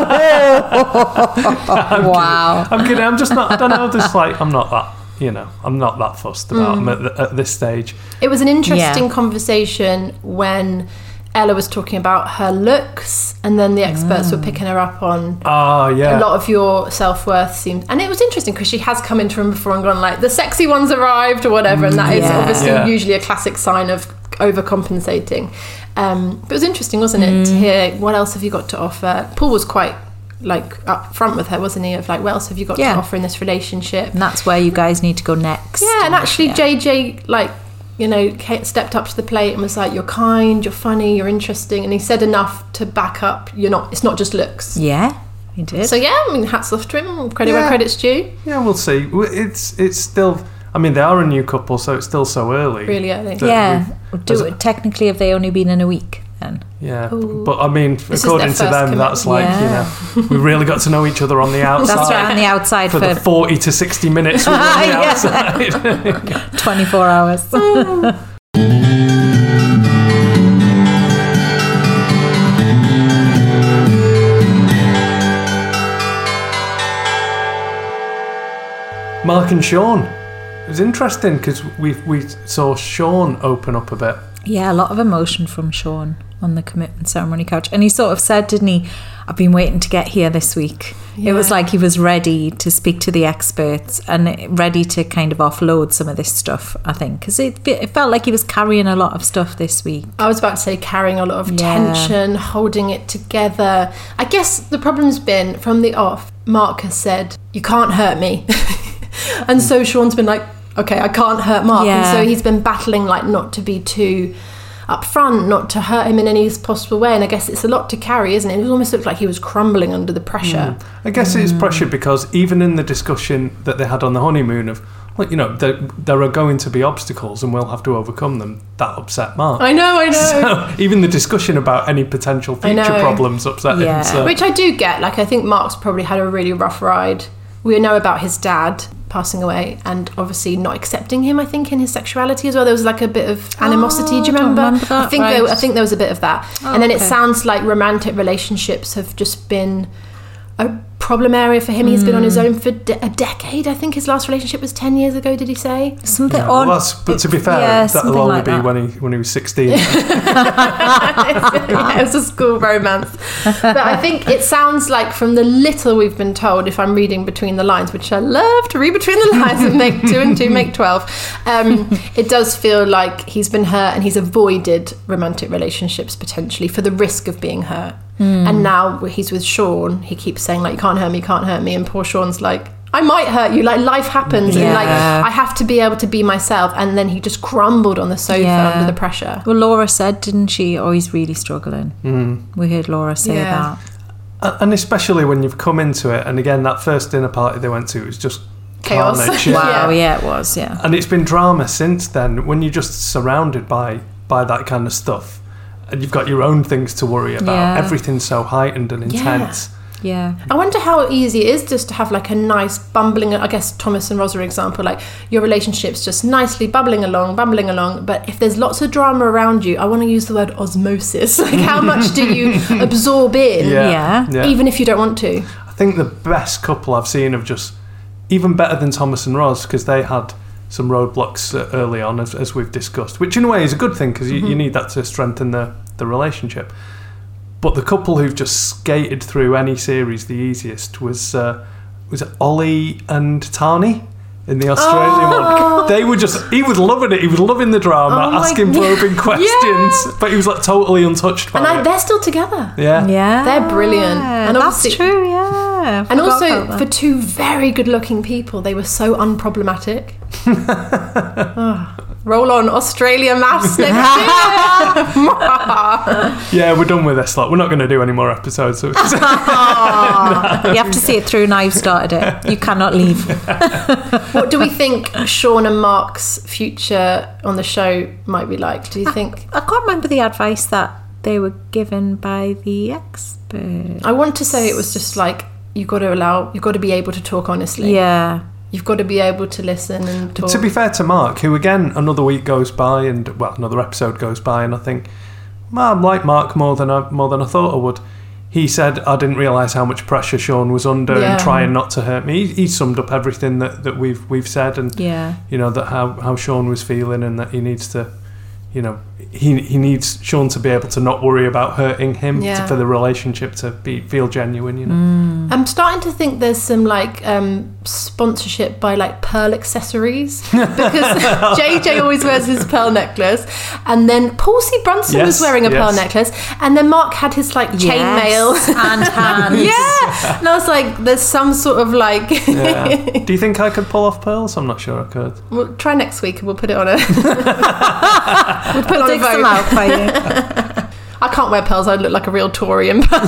Wow. I'm kidding. I'm just not... I don't know. Just like, I'm not that... I'm not that fussed about them at this stage. It was an interesting conversation when... Ella was talking about her looks, and then the experts were picking her up on a lot of your self-worth seems, and it was interesting because she has come into room before and gone like, the sexy one's arrived or whatever, and that is obviously usually a classic sign of overcompensating. But it was interesting, wasn't it, to hear what else have you got to offer. Paul was quite like up front with her, wasn't he, of like, what else have you got to offer in this relationship, and that's where you guys need to go next. And actually JJ stepped up to the plate and was like, you're kind, you're funny, you're interesting, and he said enough to back up it's not just looks. Yeah, he did. So I mean, hats off to him, credit where credit's due. Yeah, we'll see. It's still, I mean, they are a new couple, so it's still so early. Really early. Technically, have they only been in a week then? Yeah. Ooh. But I mean, according to them, that's like, we really got to know each other on the outside. That's right, on the outside for the 40 to 60 minutes we were on the outside. 24 hours. Mark and Sean. It was interesting because we saw Sean open up a bit. Yeah, a lot of emotion from Sean on the commitment ceremony couch. And he sort of said, didn't he, I've been waiting to get here this week. Yeah. It was like he was ready to speak to the experts and ready to kind of offload some of this stuff, I think. Because it felt like he was carrying a lot of stuff this week. I was about to say carrying a lot of tension, holding it together. I guess the problem's been, from the off, Mark has said, you can't hurt me. And so Sean's been like, okay, I can't hurt Mark. And so he's been battling like not to be too upfront, not to hurt him in any possible way. And I guess it's a lot to carry, isn't it? It almost looked like he was crumbling under the pressure. I guess it's pressure because even in the discussion that they had on the honeymoon of, well, you know, there are going to be obstacles and we'll have to overcome them. That upset Mark. I know. So even the discussion about any potential future problems upset him. So. Which I do get. Like, I think Mark's probably had a really rough ride. We know about his dad passing away and obviously not accepting him, I think, in his sexuality as well. There was like a bit of animosity. Do you remember? That, I think there was a bit of that. And then it sounds like romantic relationships have just been a problem area for him. He's been on his own for a decade. I think his last relationship was 10 years ago, did he say? Something but to be fair, that'll only be when he was 16. It was a school romance. But I think it sounds like, from the little we've been told, if I'm reading between the lines, which I love to read between the lines and make 2 and 2 make 12, it does feel like he's been hurt and he's avoided romantic relationships potentially for the risk of being hurt. And now he's with Sean, he keeps saying like, you can't hurt me, and poor Sean's like, I might hurt you, like life happens, and like I have to be able to be myself. And then he just crumbled on the sofa under the pressure. Well, Laura said, didn't she, oh, he's really struggling. We heard Laura say that. And especially when you've come into it, and again, that first dinner party they went to, it was just chaos. Carnage. Wow, it was, and it's been drama since then, when you're just surrounded by that kind of stuff. And you've got your own things to worry about. Everything's so heightened and intense. Yeah. I wonder how easy it is just to have like a nice bumbling, I guess Thomas and Rosa example, like your relationship's just nicely bubbling along. But if there's lots of drama around you, I want to use the word osmosis. Like, how much do you absorb in? Even if you don't want to. I think the best couple I've seen of just, even better than Thomas and Ros, because they had some roadblocks early on, as we've discussed, which in a way is a good thing, because you need that to strengthen the relationship. But the couple who've just skated through any series the easiest was it Ollie and Tani in the Australian one. They were he was loving it. He was loving the drama, asking probing questions, but he was like totally untouched by it. They're still together. Yeah, they're brilliant. And that's true. Yeah, and also for 2 very good-looking people, they were so unproblematic. Roll on Australia maths next year. Yeah, we're done with this lot. We're not going to do any more episodes. So You have to see it through now. You've started it. You cannot leave. What do we think Sean and Mark's future on the show might be like? Do you think? I can't remember the advice that they were given by the expert. I want to say it was just like, you've got to be able to talk honestly. Yeah. You've got to be able to listen and talk. To be fair to Mark, who again, another week goes by and, well, another episode goes by, and I think, well, I like Mark more than I thought I would. He said, I didn't realise how much pressure Sean was under and trying not to hurt me. He summed up everything that we've said, and you know, that how Sean was feeling, and that he needs to, you know, he needs Sean to be able to not worry about hurting him for the relationship to feel genuine, you know. I'm starting to think there's some like sponsorship by like pearl accessories, because JJ always wears his pearl necklace, and then Paul C. Brunson was wearing a pearl necklace, and then Mark had his like chainmail and hands. And I was like, there's some sort of like Do you think I could pull off pearls? I'm not sure I could. We'll try next week and we'll put it on a we'll put dig some out for you. I can't wear pearls. I'd look like a real Tory in pearls.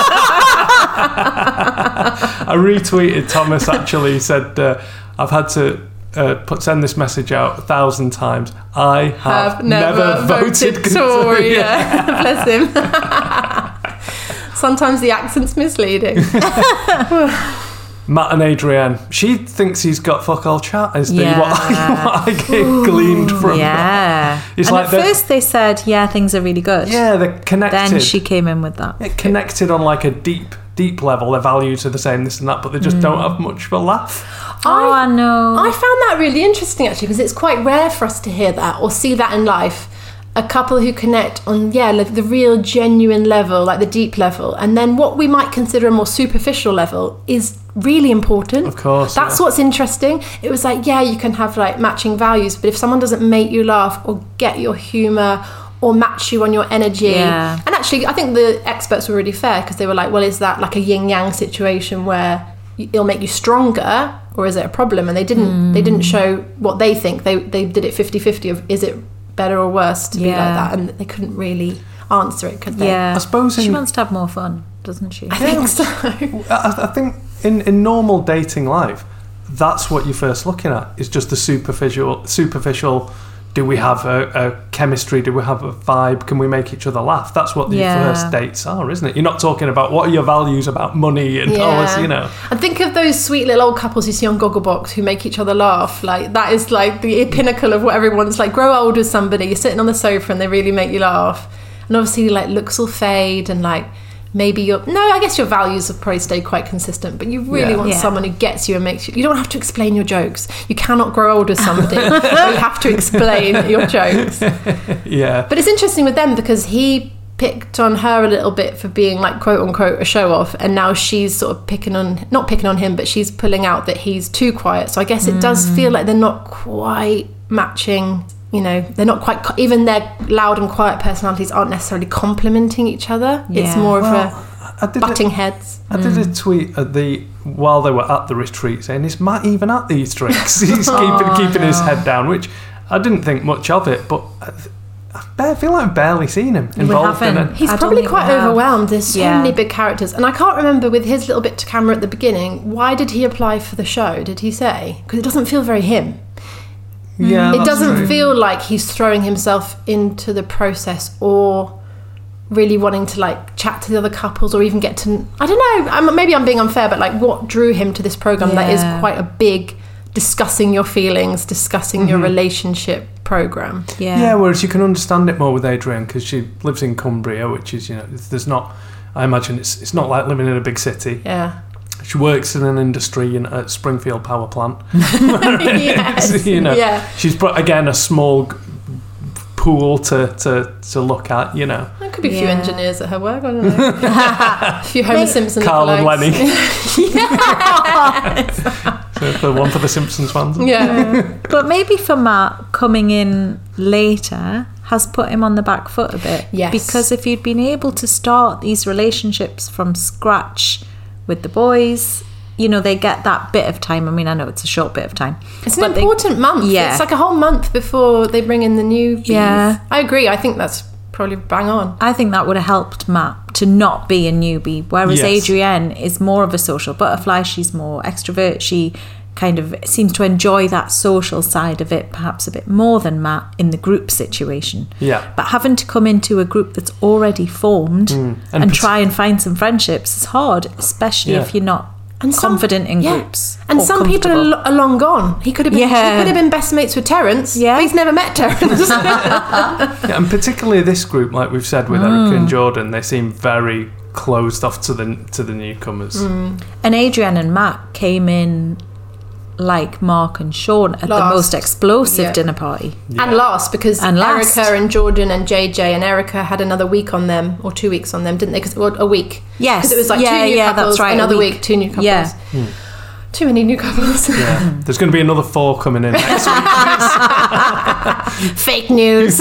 I retweeted Thomas, actually. He said, I've had to send this message out 1,000 times. I have never voted Tory. Bless him. Sometimes the accent's misleading. Matt and Adrienne, she thinks he's got fuck all chat, is what I gleaned from that. It's and like at first they said, things are really good. Yeah, they're connected. Then she came in with that. It connected on like a deep level. Their values are the same, this and that, but they just don't have much of a laugh. I know. I found that really interesting, actually, because it's quite rare for us to hear that or see that in life. A couple who connect on, like the real genuine level, like the deep level. And then what we might consider a more superficial level is really important. Of course. That's what's interesting. It was like, you can have like matching values, but if someone doesn't make you laugh or get your humour or match you on your energy. And actually, I think the experts were really fair, because they were like, well, is that like a yin-yang situation where it'll make you stronger, or is it a problem? And they didn't show what they think. They did it 50-50 of, is it better or worse to be like that? And they couldn't really answer it, could they? Yeah, I suppose she wants to have more fun, doesn't she? I think so. I think in normal dating life, that's what you're first looking at, is just the superficial. Do we have a chemistry? Do we have a vibe? Can we make each other laugh? That's what the first dates are, isn't it? You're not talking about what are your values about money and all this, you know. And think of those sweet little old couples you see on Gogglebox who make each other laugh. Like, that is like the pinnacle of what everyone's like. Grow old with somebody, you're sitting on the sofa and they really make you laugh. And obviously, like, looks will fade and like maybe I guess your values have probably stayed quite consistent, but you really want someone who gets you and makes you don't have to explain your jokes. You cannot grow old with somebody. You have to explain your jokes. Yeah. But it's interesting with them because he picked on her a little bit for being like quote unquote a show off, and now she's sort of not picking on him, but she's pulling out that he's too quiet. So I guess it does feel like they're not quite matching. You know, they're not quite, even their loud and quiet personalities aren't necessarily complementing each other. It's more of a butting heads. I did a tweet while they were at the retreat saying, is Matt even at these drinks? He's keeping his head down, which I didn't think much of it, but I feel like I've barely seen him involved in it. He's probably quite overwhelmed. There's so many big characters. And I can't remember with his little bit to camera at the beginning, why did he apply for the show? Did he say? Because it doesn't feel very him. Yeah, it doesn't feel like he's throwing himself into the process or really wanting to like chat to the other couples or even get to, I don't know, maybe I'm being unfair, but like what drew him to this program that is quite a big discussing your feelings, discussing your relationship program. Yeah, whereas you can understand it more with Adrienne because she lives in Cumbria, which is, you know, there's not, I imagine it's not like living in a big city. Yeah. She works in an industry at Springfield Power Plant. Yes. You know, she's again a small pool to look at. You know, there could be a few engineers at her work. I don't know. A few Homer Simpson. Carl and Lenny. Yes. The one for the Simpsons fans. Yeah. But maybe for Matt, coming in later has put him on the back foot a bit. Yes. Because if you'd been able to start these relationships from scratch with the boys, you know, they get that bit of time. I mean, I know it's a short bit of time. It's an important month. Yeah. It's like a whole month before they bring in the newbies. Yeah. I agree. I think that's probably bang on. I think that would have helped Matt to not be a newbie, whereas Adrienne is more of a social butterfly. She's more extrovert. She kind of seems to enjoy that social side of it perhaps a bit more than Matt in the group situation. Yeah. But having to come into a group that's already formed and try and find some friendships is hard, especially if you're not confident in groups. And some people are long gone. He could have been best mates with Terence. Yeah. But he's never met Terence. And particularly this group, like we've said with Erica and Jordan, they seem very closed off to the newcomers. And Adrienne and Matt came in like Mark and Sean at the most explosive dinner party. Yeah. And last, because Erica and Jordan and JJ and Erica had another week on them, or 2 weeks on them, didn't they? A week. Yes. Because it was like 2 new couples, that's right, another week, 2 new couples. Yeah. Too many new couples. Yeah. There's going to be another 4 coming in next week. Fake news.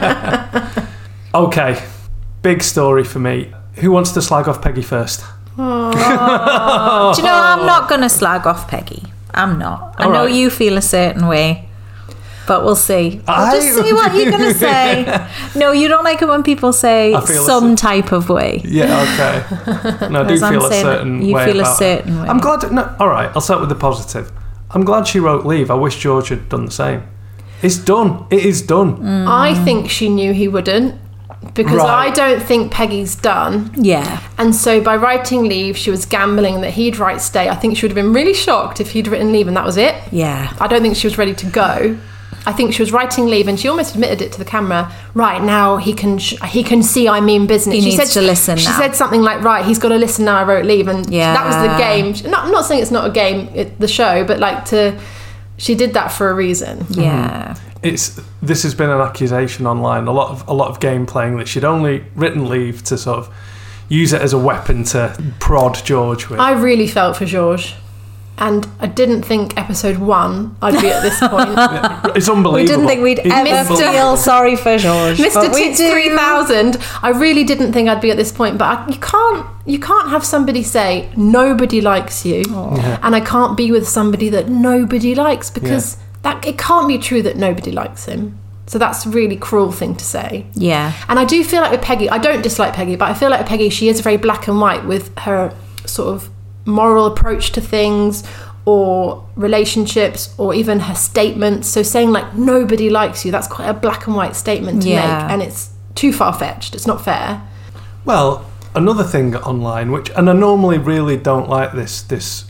Okay. Big story for me. Who wants to slag off Peggy first? Do you know, I'm not going to slag off Peggy. I'm not. I know you feel a certain way, but we'll see. We'll just see what you're going to say. No, you don't like it when people say some type of way. Yeah, okay. No, I do feel a certain way. You feel a certain way. I'm glad. No, all right, I'll start with the positive. I'm glad she wrote leave. I wish George had done the same. It's done. It is done. I think she knew he wouldn't. Because I don't think Peggy's done. Yeah. And so by writing leave, she was gambling that he'd write stay. I think she would have been really shocked if he'd written leave and that was it. Yeah. I don't think she was ready to go. I think she was writing leave and she almost admitted it to the camera. Right, now he can see I mean business. He needs to listen now. She said something like, right, he's got to listen now I wrote leave. And that was the game. I'm not saying it's not a game, the show, but like she did that for a reason. Yeah. This has been an accusation online. A lot of game playing that she'd only written leave to sort of use it as a weapon to prod George with. I really felt for George. And I didn't think episode 1 I'd be at this point. It's unbelievable. We didn't think we'd ever feel sorry for George. Mr. Tits 3000. I really didn't think I'd be at this point, but you can't have somebody say nobody likes you, and I can't be with somebody that nobody likes, because that it can't be true that nobody likes him. So that's a really cruel thing to say. Yeah. And I do feel like with Peggy, I don't dislike Peggy, but I feel like with Peggy, she is very black and white with her sort of moral approach to things or relationships or even her statements. So saying like nobody likes you, that's quite a black and white statement to make, and it's too far-fetched. It's not fair. Well, another thing online, and I normally really don't like this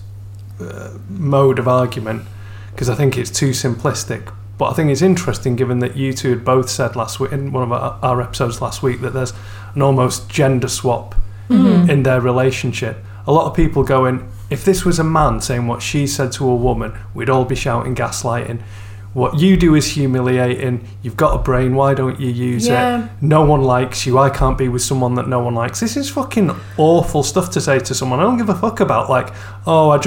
mode of argument because I think it's too simplistic, but I think it's interesting given that you two had both said last week in one of our episodes last week that there's an almost gender swap in their relationship. A lot of people going, if this was a man saying what she said to a woman, we'd all be shouting gaslighting. What you do is humiliating. You've got a brain. Why don't you use it? No one likes you. I can't be with someone that no one likes. This is fucking awful stuff to say to someone. I don't give a fuck about like, I've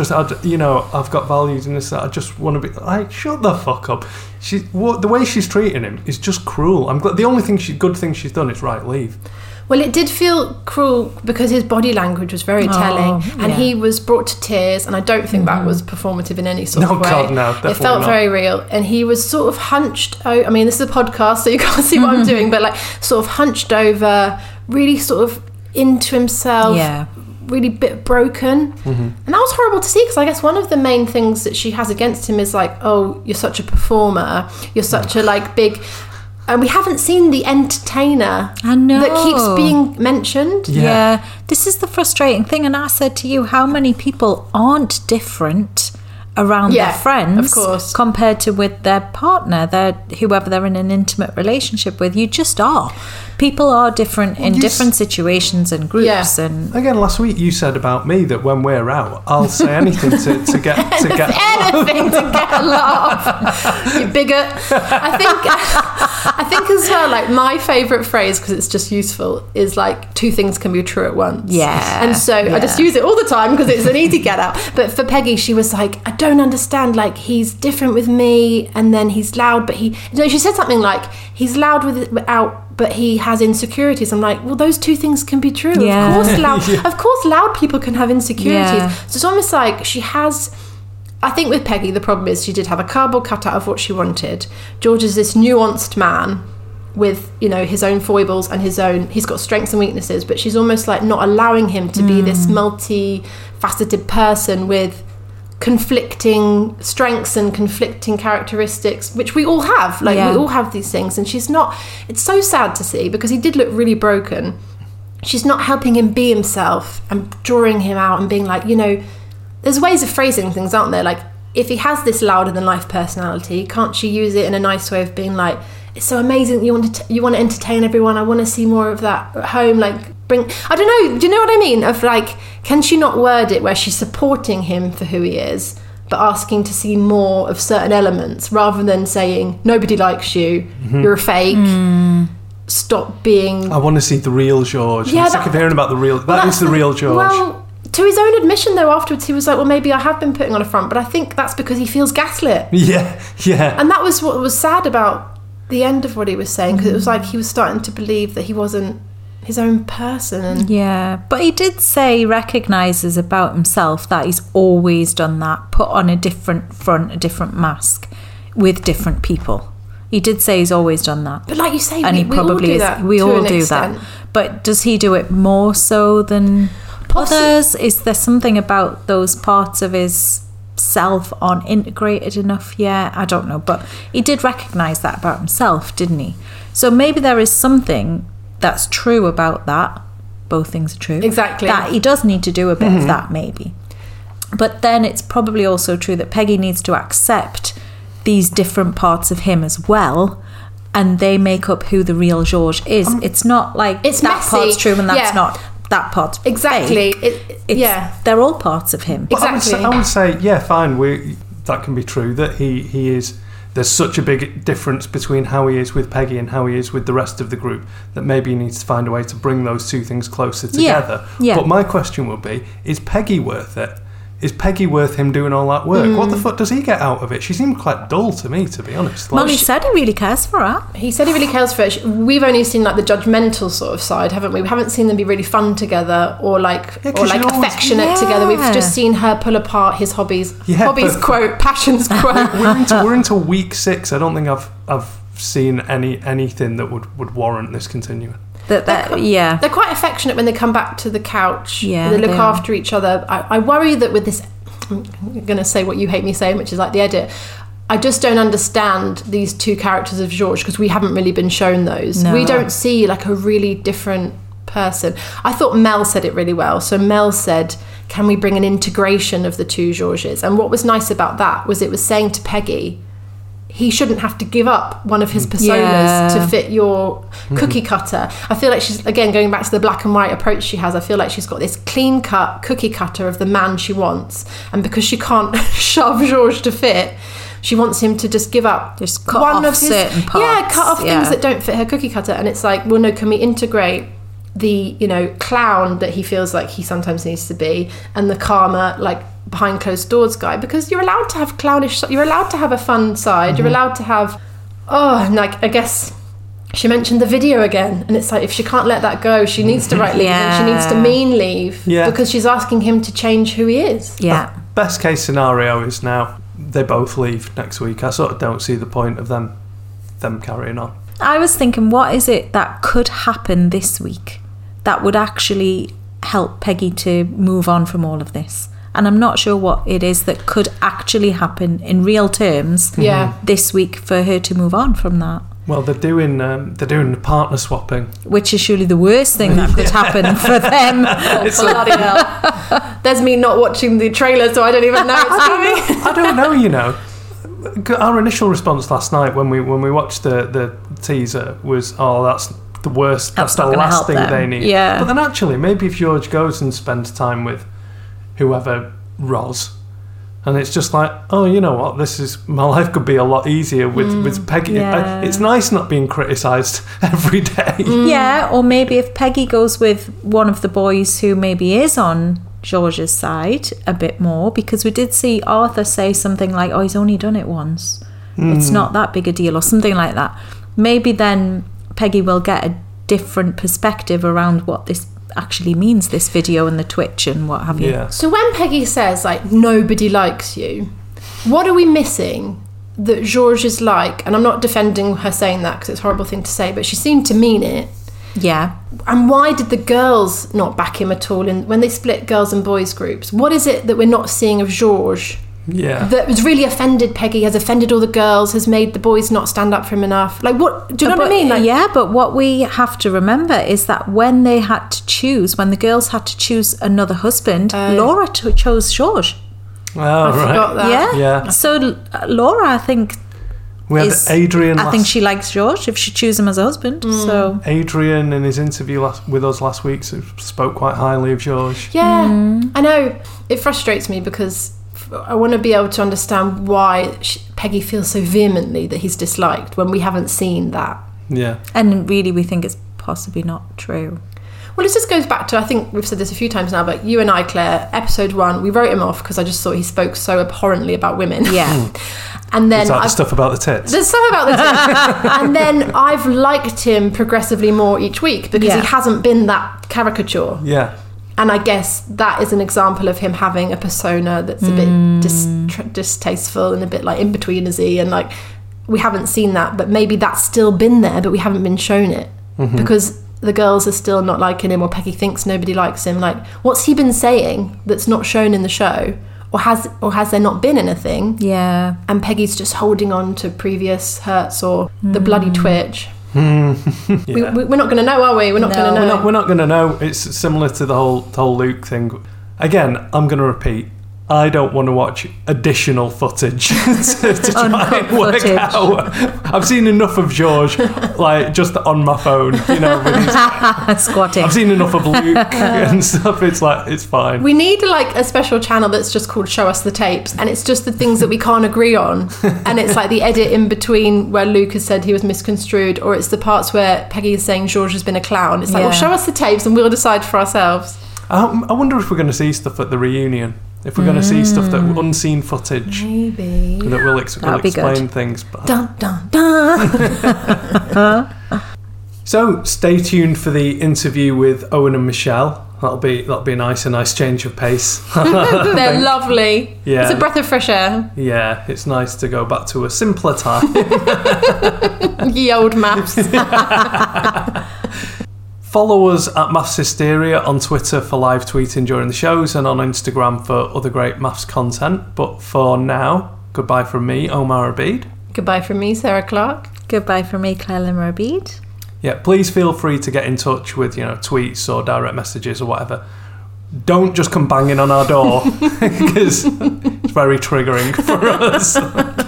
got values and this, that. I just want to be like, shut the fuck up. The way she's treating him is just cruel. I'm glad. The only good thing she's done is leave. Well, it did feel cruel because his body language was very telling, and he was brought to tears, and I don't think that was performative in any sort of way. God, no, definitely it felt not. Very real, and he was sort of hunched over. I mean, this is a podcast, so you can't see what I'm doing, but like sort of hunched over, really sort of into himself, really bit broken. And that was horrible to see, because I guess one of the main things that she has against him is like, oh, you're such a performer, you're such a like big... And we haven't seen the entertainer that keeps being mentioned. Yeah. This is the frustrating thing. And I said to you, how many people aren't different around their friends, of course, compared to with their partner, whoever they're in an intimate relationship with? You just are. People are different in different situations and groups. And again, last week you said about me that when we're out, I'll say anything to get anything to get a laugh. You bigot. I think as well, like my favourite phrase, because it's just useful, is like two things can be true at once. Yeah. And so I just use it all the time because it's an easy get out. But for Peggy, she was like, I don't understand. Like he's different with me, and then he's loud, but she said something like he's loud without. But he has insecurities. I'm like, well, those two things can be true. Yeah. Of course, loud people can have insecurities. Yeah. So it's almost like she has. I think with Peggy, the problem is she did have a cardboard cutout of what she wanted. George is this nuanced man with, his own foibles and he's got strengths and weaknesses, but she's almost like not allowing him to be this multi-faceted person with conflicting strengths and conflicting characteristics, which we all have. We all have these things, and she's not. It's so sad to see, because he did look really broken. She's not helping him be himself and drawing him out and being like, there's ways of phrasing things, aren't there? Like, if he has this louder than life personality, can't she use it in a nice way of being like, it's so amazing that you want to entertain everyone, I want to see more of that at home, like I don't know, do you know what I mean? Of like, can she not word it where she's supporting him for who he is, but asking to see more of certain elements, rather than saying, nobody likes you, you're a fake, stop being... I want to see the real George. I'm sick of hearing about the real... That is the real George. Well, to his own admission, though, afterwards, he was like, well, maybe I have been putting on a front, but I think that's because he feels gaslit. Yeah. And that was what was sad about the end of what he was saying, because it was like he was starting to believe that he wasn't his own person. Yeah, but he did say, recognises about himself that he's always done that, put on a different front, a different mask with different people. He did say he's always done that. But like you say, and we probably all do that. We all do that. But does he do it more so than others? Is there something about those parts of his self aren't integrated enough yet? I don't know. But he did recognise that about himself, didn't he? So maybe there is something that's true about that. Both things are true. Exactly. That he does need to do a bit of that, maybe. But then it's probably also true that Peggy needs to accept these different parts of him as well, and they make up who the real George is. It's not like it's that messy. Part's true and that's not that part's exactly fake. They're all parts of him. But exactly. I would say fine, that can be true, that he is. There's such a big difference between how he is with Peggy and how he is with the rest of the group that maybe he needs to find a way to bring those two things closer together. Yeah. But my question would be, is Peggy worth it? is Peggy worth him doing all that work? What the fuck does he get out of it? She seemed quite dull to me, to be honest. Like, Molly said he really cares for her. He said he really cares for her. We've only seen like the judgmental sort of side, haven't we? We haven't seen them be really fun together or like affectionate together. We've just seen her pull apart his hobbies. Hobbies quote, passions quote. We're into week 6. I don't think I've seen anything that would warrant this continuing. They're quite affectionate when they come back to the couch. Yeah, they look after each other. I worry that with this, I'm going to say what you hate me saying, which is like the edit. I just don't understand these two characters of George because we haven't really been shown those. No. We don't see like a really different person. I thought Mel said it really well. So Mel said, can we bring an integration of the two Georges? And what was nice about that was it was saying to Peggy, he shouldn't have to give up one of his personas to fit your cookie cutter. I feel like she's, again, going back to the black and white approach she has, I feel like she's got this clean cut cookie cutter of the man she wants. And because she can't shove Georges to fit, she wants him to just give up. Just cut off certain parts. Yeah, cut off things that don't fit her cookie cutter. And it's like, well, no, can we integrate the, clown that he feels like he sometimes needs to be and the calmer, like, behind closed doors guy, because you're allowed to have clownish, you're allowed to have a fun side, you're allowed to have I guess she mentioned the video again, and it's like if she can't let that go, she needs to write leave and she needs to mean leave because she's asking him to change who he is. Best case scenario is now they both leave next week. I sort of don't see the point of them carrying on. I was thinking, what is it that could happen this week that would actually help Peggy to move on from all of this? And I'm not sure what it is that could actually happen in real terms this week for her to move on from that. Well, they're doing the partner swapping, which is surely the worst thing that could happen for them. Bloody hell! There's me not watching the trailer, so I don't even know it's coming. I don't know. Our initial response last night when we watched the teaser was, that's the worst. That's the last thing they need. Yeah. But then actually, maybe if George goes and spends time with whoever Roz, and it's just like, you know what, my life could be a lot easier with Peggy. It's nice not being criticised every day. Yeah, or maybe if Peggy goes with one of the boys who maybe is on George's side a bit more, because we did see Arthur say something like, he's only done it once, it's not that big a deal, or something like that. Maybe then Peggy will get a different perspective around what this actually means, this video and the Twitch and what have you. So when Peggy says like nobody likes you, what are we missing that George is like? And I'm not defending her saying that because it's a horrible thing to say, but she seemed to mean it. Yeah. And why did the girls not back him at all when they split girls and boys groups? What is it that we're not seeing of George that was really offended Peggy, has offended all the girls, has made the boys not stand up for him enough? Like, what? Do you know what I mean? Like, but what we have to remember is that when they had to choose, when the girls had to choose another husband, Laura chose George. Oh, I forgot that. Yeah. So Laura, I think, we had Adrian. I think she likes George if she chooses him as a husband. So Adrian, in his interview with us last week, spoke quite highly of George. Yeah, I know. It frustrates me because I want to be able to understand why Peggy feels so vehemently that he's disliked when we haven't seen that. Yeah. And really we think it's possibly not true. Well, it just goes back to, I think we've said this a few times now, but you and I, Claire, episode 1, we wrote him off because I just thought he spoke so abhorrently about women. Yeah. And then the stuff about the tits. There's stuff about the tits. And then I've liked him progressively more each week because he hasn't been that caricature. Yeah. And I guess that is an example of him having a persona that's a bit distasteful and a bit like in-betweenersy, and like we haven't seen that, but maybe that's still been there, but we haven't been shown it because the girls are still not liking him, or Peggy thinks nobody likes him. Like, what's he been saying that's not shown in the show? Or has there not been anything? Yeah. And Peggy's just holding on to previous hurts or the bloody Twitch. Yeah. We're not going to know, are we? We're not going to know. We're not going to know. It's similar to the whole Luke thing. Again, I'm going to repeat. I don't want to watch additional footage to try and work out. I've seen enough of George, like just on my phone, with his squatting. I've seen enough of Luke and stuff. It's like, it's fine. We need like a special channel that's just called Show Us the Tapes, and it's just the things that we can't agree on, and it's like the edit in between where Luke has said he was misconstrued, or it's the parts where Peggy is saying George has been a clown. It's like, well, show us the tapes and we'll decide for ourselves. I wonder if we're going to see stuff at the reunion. If we're going to see stuff that unseen footage, maybe that will explain things. But... Dun, dun, dun. So stay tuned for the interview with Owen and Michelle. That'll be a nice change of pace. They're lovely. Yeah. It's a breath of fresh air. Yeah, it's nice to go back to a simpler time. Ye old maths. Follow us at Maths Hysteria on Twitter for live tweeting during the shows and on Instagram for other great maths content. But for now, goodbye from me, Omar Abid. Goodbye from me, Sarah Clark. Goodbye from me, Clella Abid. Yeah, please feel free to get in touch with, tweets or direct messages or whatever. Don't just come banging on our door because it's very triggering for us.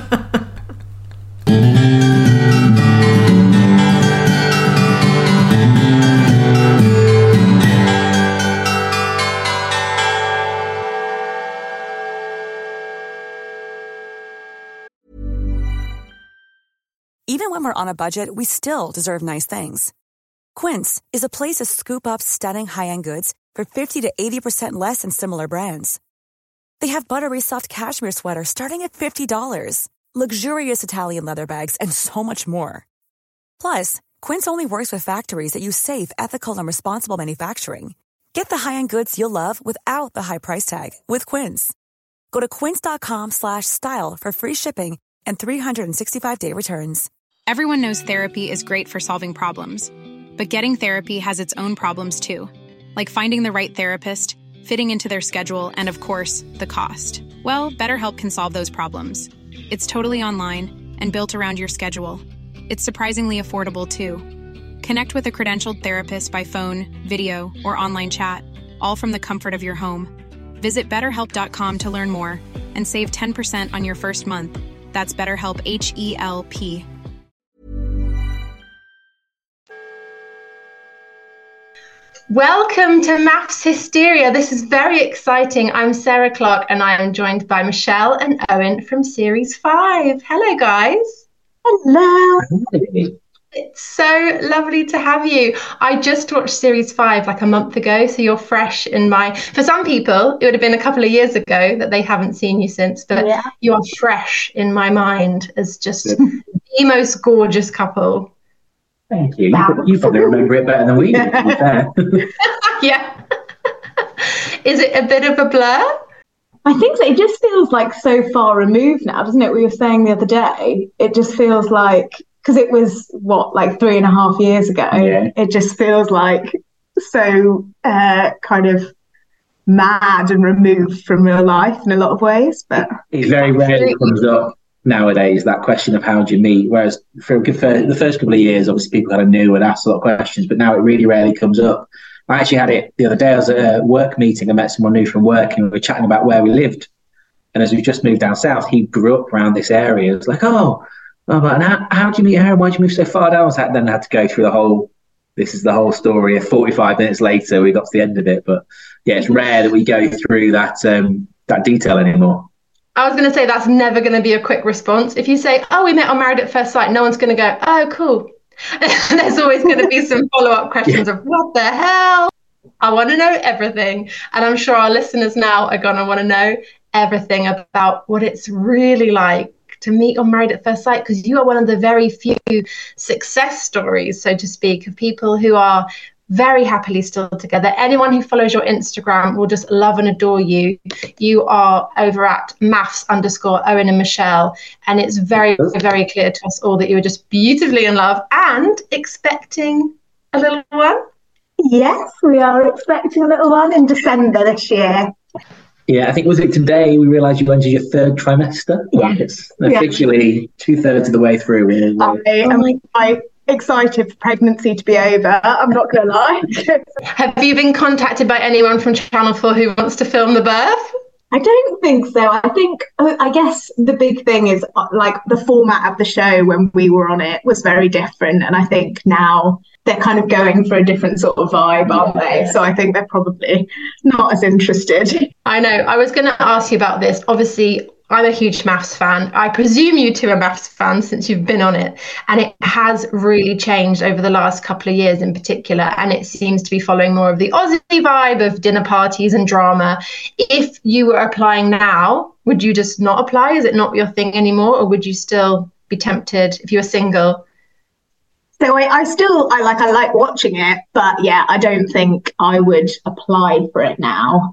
Even when we're on a budget, we still deserve nice things. Quince is a place to scoop up stunning high-end goods for 50 to 80% less than similar brands. They have buttery soft cashmere sweaters starting at $50, luxurious Italian leather bags, and so much more. Plus, Quince only works with factories that use safe, ethical, and responsible manufacturing. Get the high-end goods you'll love without the high price tag with Quince. Go to quince.com/style for free shipping and 365-day returns. Everyone knows therapy is great for solving problems, but getting therapy has its own problems too, like finding the right therapist, fitting into their schedule, and of course, the cost. Well, BetterHelp can solve those problems. It's totally online and built around your schedule. It's surprisingly affordable too. Connect with a credentialed therapist by phone, video, or online chat, all from the comfort of your home. Visit BetterHelp.com to learn more and save 10% on your first month. That's BetterHelp, H-E-L-P. Welcome to Maths Hysteria. This is very exciting. I'm Sarah Clark and I am joined by Michelle and Owen from Series 5. Hello, guys. Hello. It's so lovely to have you. I just watched Series 5 like a month ago, so you're fresh in my... For some people, it would have been a couple of years ago that they haven't seen you since, but you are fresh in my mind as just the most gorgeous couple. Thank you. You probably remember it better than we do, to be fair. Yeah. Is it a bit of a blur? I think so. It just feels like so far removed now, doesn't it? We were saying the other day, it just feels like, because it was, like 3.5 years ago, it just feels like so kind of mad and removed from real life in a lot of ways. But it very rarely comes up nowadays, that question of how do you meet, whereas for the first couple of years, obviously people kind of knew and asked a lot of questions, but now it really rarely comes up. I actually had it the other day. I was at a work meeting. I met someone new from work and we were chatting about where we lived. And as we just moved down south, he grew up around this area. It was like, how did you meet her? Why did you move so far down? Then I had to go through this is the whole story. 45 minutes later, we got to the end of it. But yeah, it's rare that we go through that detail anymore. I was going to say that's never going to be a quick response. If you say, we met on Married at First Sight, no one's going to go, oh, cool. There's always going to be some follow-up questions of what the hell? I want to know everything. And I'm sure our listeners now are going to want to know everything about what it's really like to meet on Married at First Sight, because you are one of the very few success stories, so to speak, of people who are very happily still together. Anyone who follows your Instagram will just love and adore you. You are over at maths_Owen and Michelle, and it's very, very clear to us all that you are just beautifully in love and expecting a little one. Yes, we are expecting a little one in December this year. Yeah, I think, was it today we realised you entered your third trimester? Yes. Officially 2/3 of the way through. I am quite excited for pregnancy to be over. I'm not going to lie. Have you been contacted by anyone from Channel 4 who wants to film the birth? I don't think so. I guess the big thing is like the format of the show when we were on it was very different. And I think now they're kind of going for a different sort of vibe, aren't they? So I think they're probably not as interested. I know. I was going to ask you about this. Obviously, I'm a huge MAFS fan. I presume you two are MAFS fans since you've been on it. And it has really changed over the last couple of years in particular. And it seems to be following more of the Aussie vibe of dinner parties and drama. If you were applying now, would you just not apply? Is it not your thing anymore? Or would you still be tempted if you were single? So I like watching it, but yeah, I don't think I would apply for it now.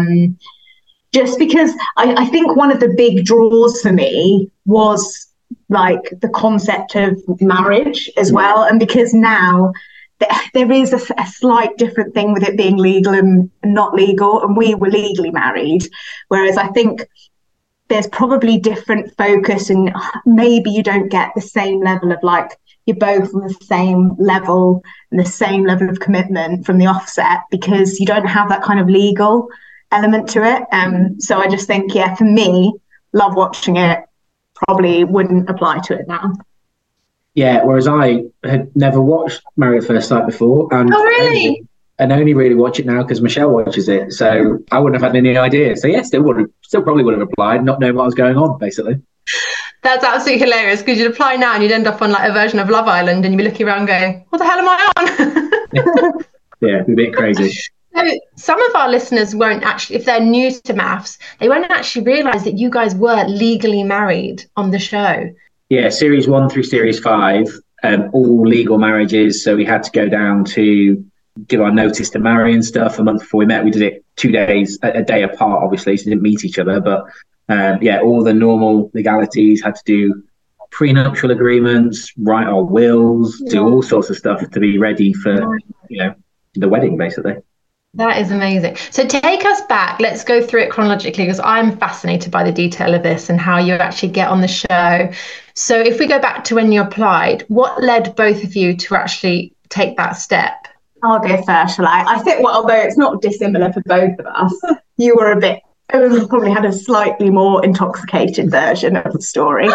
Just because I think one of the big draws for me was like the concept of marriage as well. And because now there is a slight different thing with it being legal and not legal, and we were legally married. Whereas I think there's probably different focus, and maybe you don't get the same level of like, you're both on the same level and the same level of commitment from the offset, because you don't have that kind of legal element to it. So I just think, yeah, for me, love watching it, probably wouldn't apply to it now. Yeah, whereas I had never watched Married at First Sight before. And oh, really? And only really watch it now because Michelle watches it. So I wouldn't have had any idea. So yeah, still probably would have applied, not knowing what was going on, basically. That's absolutely hilarious, because you'd apply now and you'd end up on like a version of Love Island and you'd be looking around going, what the hell am I on? Yeah, it'd be a bit crazy. So some of our listeners won't actually, if they're new to MAFS, they won't actually realise that you guys were legally married on the show. Yeah, series 1 through series 5, all legal marriages. So we had to go down to give our notice to marry and stuff a month before we met. We did it 2 days, a day apart, obviously, so we didn't meet each other. But yeah, all the normal legalities, had to do prenuptial agreements, write our wills, do all sorts of stuff to be ready for, the wedding, basically. That is amazing. So take us back. Let's go through it chronologically, because I'm fascinated by the detail of this and how you actually get on the show. So if we go back to when you applied, what led both of you to actually take that step? I'll go first, shall I? I think, well, although it's not dissimilar for both of us, you were probably had a slightly more intoxicated version of the story.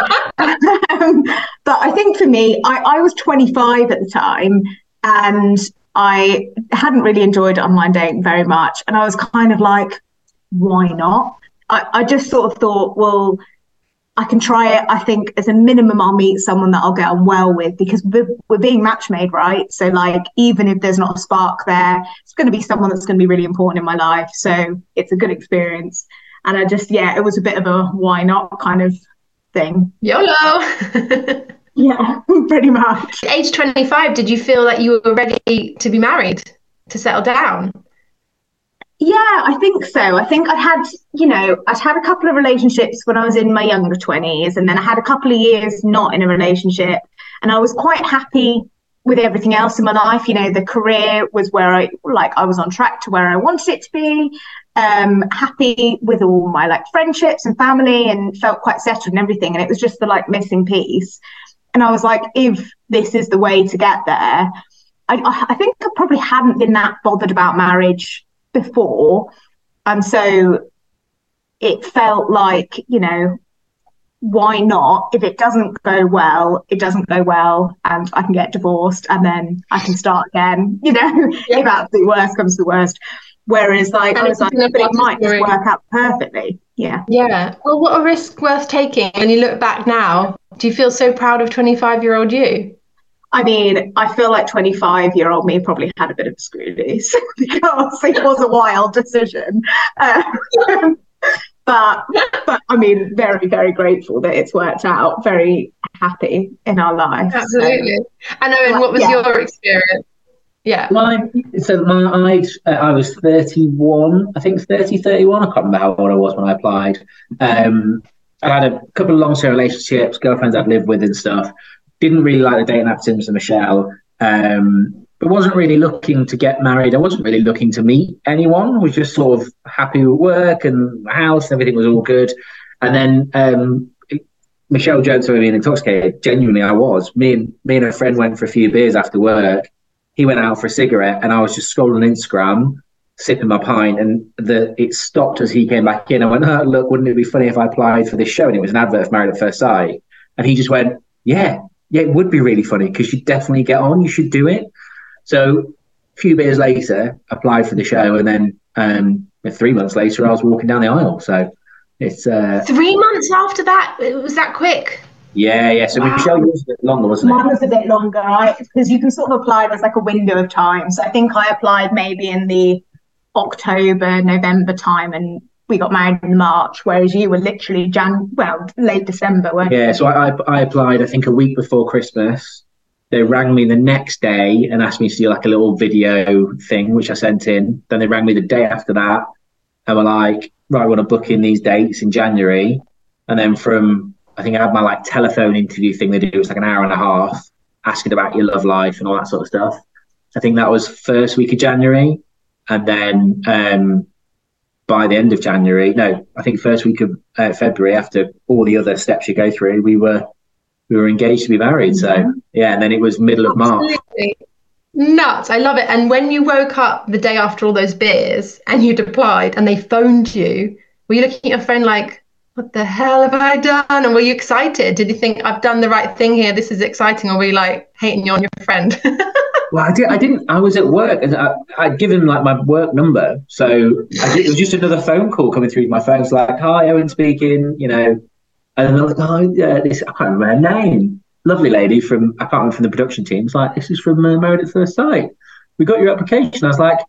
But I think for me, I was 25 at the time, and I hadn't really enjoyed online dating very much. And I was kind of like, why not? I just sort of thought, well, I can try it. I think as a minimum, I'll meet someone that I'll get on well with, because we're being match made, right? So like, even if there's not a spark there, it's going to be someone that's going to be really important in my life. So it's a good experience. And I just, it was a bit of a why not kind of thing. YOLO. Yeah, pretty much. At age 25, did you feel that you were ready to be married, to settle down? Yeah, I think so. I think I'd had a couple of relationships when I was in my younger 20s, and then I had a couple of years not in a relationship, and I was quite happy with everything else in my life. The career was where I was on track to where I wanted it to be. Happy with all my friendships and family, and felt quite settled and everything. And it was just the missing piece. And I was like, if this is the way to get there, I think I probably hadn't been that bothered about marriage before. And so it felt like, why not? If it doesn't go well, it doesn't go well, and I can get divorced and then I can start again, if absolute worst comes to the worst. Whereas I was like, but it might just work out perfectly. Yeah. Yeah. Well, what a risk worth taking. When you look back now, do you feel so proud of 25-year-old you? I mean, I feel like 25-year-old me probably had a bit of a screw loose because it was a wild decision. But I mean, very, very grateful that it's worked out. Very happy in our life. Absolutely. And Owen, what was your experience? Yeah. My age, I was 31, I think 31. I can't remember how old I was when I applied. I had a couple of long-term relationships, girlfriends I'd lived with and stuff. Didn't really like the dating app Tinder and Michelle, but wasn't really looking to get married. I wasn't really looking to meet anyone. Was just sort of happy with work and the house. Everything was all good. And then Michelle joked about being intoxicated. Genuinely, I was. Me and a friend went for a few beers after work. He went out for a cigarette, and I was just scrolling Instagram, sipping my pint, and it stopped as he came back in. I went, oh, look, wouldn't it be funny if I applied for this show? And it was an advert for Married at First Sight. And he just went, yeah, it would be really funny because you'd definitely get on. You should do it. So a few beers later, applied for the show, and then 3 months later, I was walking down the aisle. So It's 3 months after that. It was that quick. Yeah. So Michelle, yours was a bit longer, wasn't it? Mine was a bit longer, right? Because you can sort of apply, there's like a window of time. So I think I applied maybe in the October, November time, and we got married in March, whereas you were literally late December, weren't you? Yeah, so I applied, I think, a week before Christmas. They rang me the next day and asked me to do like a little video thing, which I sent in. Then they rang me the day after that and were like, right, I want to book in these dates in January. And then I think I had my like telephone interview thing they do. It was like an hour and a half asking about your love life and all that sort of stuff. I think that was first week of January. And then by the end of January, I think first week of February, after all the other steps you go through, we were engaged to be married. So yeah, and then it was middle of March. Nuts. I love it. And when you woke up the day after all those beers and you'd applied and they phoned you, were you looking at your phone like, what the hell have I done? And were you excited? Did you think, I've done the right thing here, this is exciting? Or were you like hating you on your friend? Well, I didn't. I was at work and I'd given like my work number. So it was just another phone call coming through my phone. It's like, hi, Owen speaking, And then they're like, oh, yeah, this, I can't remember her name. Lovely lady from the production team. It's like, this is from Married at First Sight. We got your application. I was like,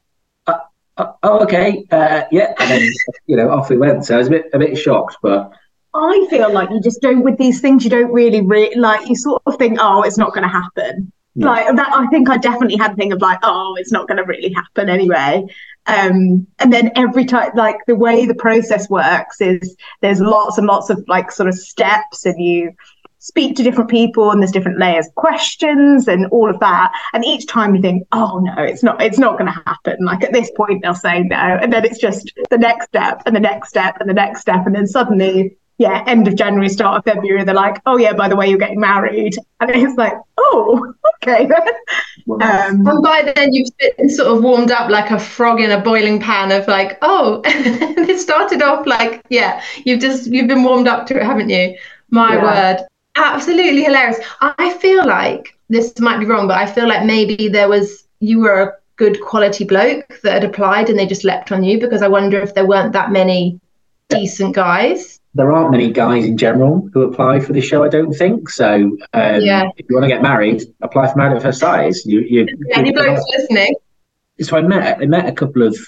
oh, okay. Yeah. And then, off we went. So I was a bit shocked, but. I feel like you just don't, with these things, you don't really like, you sort of think, oh, it's not going to happen. Like that, I think I definitely had a thing of like, oh, it's not going to really happen anyway. And then every time, like the way the process works is there's lots and lots of like sort of steps, and you speak to different people, and there's different layers of questions and all of that. And each time you think, oh no, it's not going to happen. Like at this point they'll say no, and then it's just the next step and the next step and the next step, and then suddenly. Yeah, end of January, start of February, they're like, oh yeah, by the way, you're getting married. And it's like, oh, okay then. And by then you've been sort of warmed up like a frog in a boiling pan of like, oh, it started off like, yeah, you've been warmed up to it, haven't you? My word. Absolutely hilarious. I feel like, this might be wrong, but I feel like maybe you were a good quality bloke that had applied and they just leapt on you, because I wonder if there weren't that many decent guys. There aren't many guys in general who apply for the show, I don't think. So if you want to get married, apply for Married at First Sight. Any blokes listening? So I met a couple of,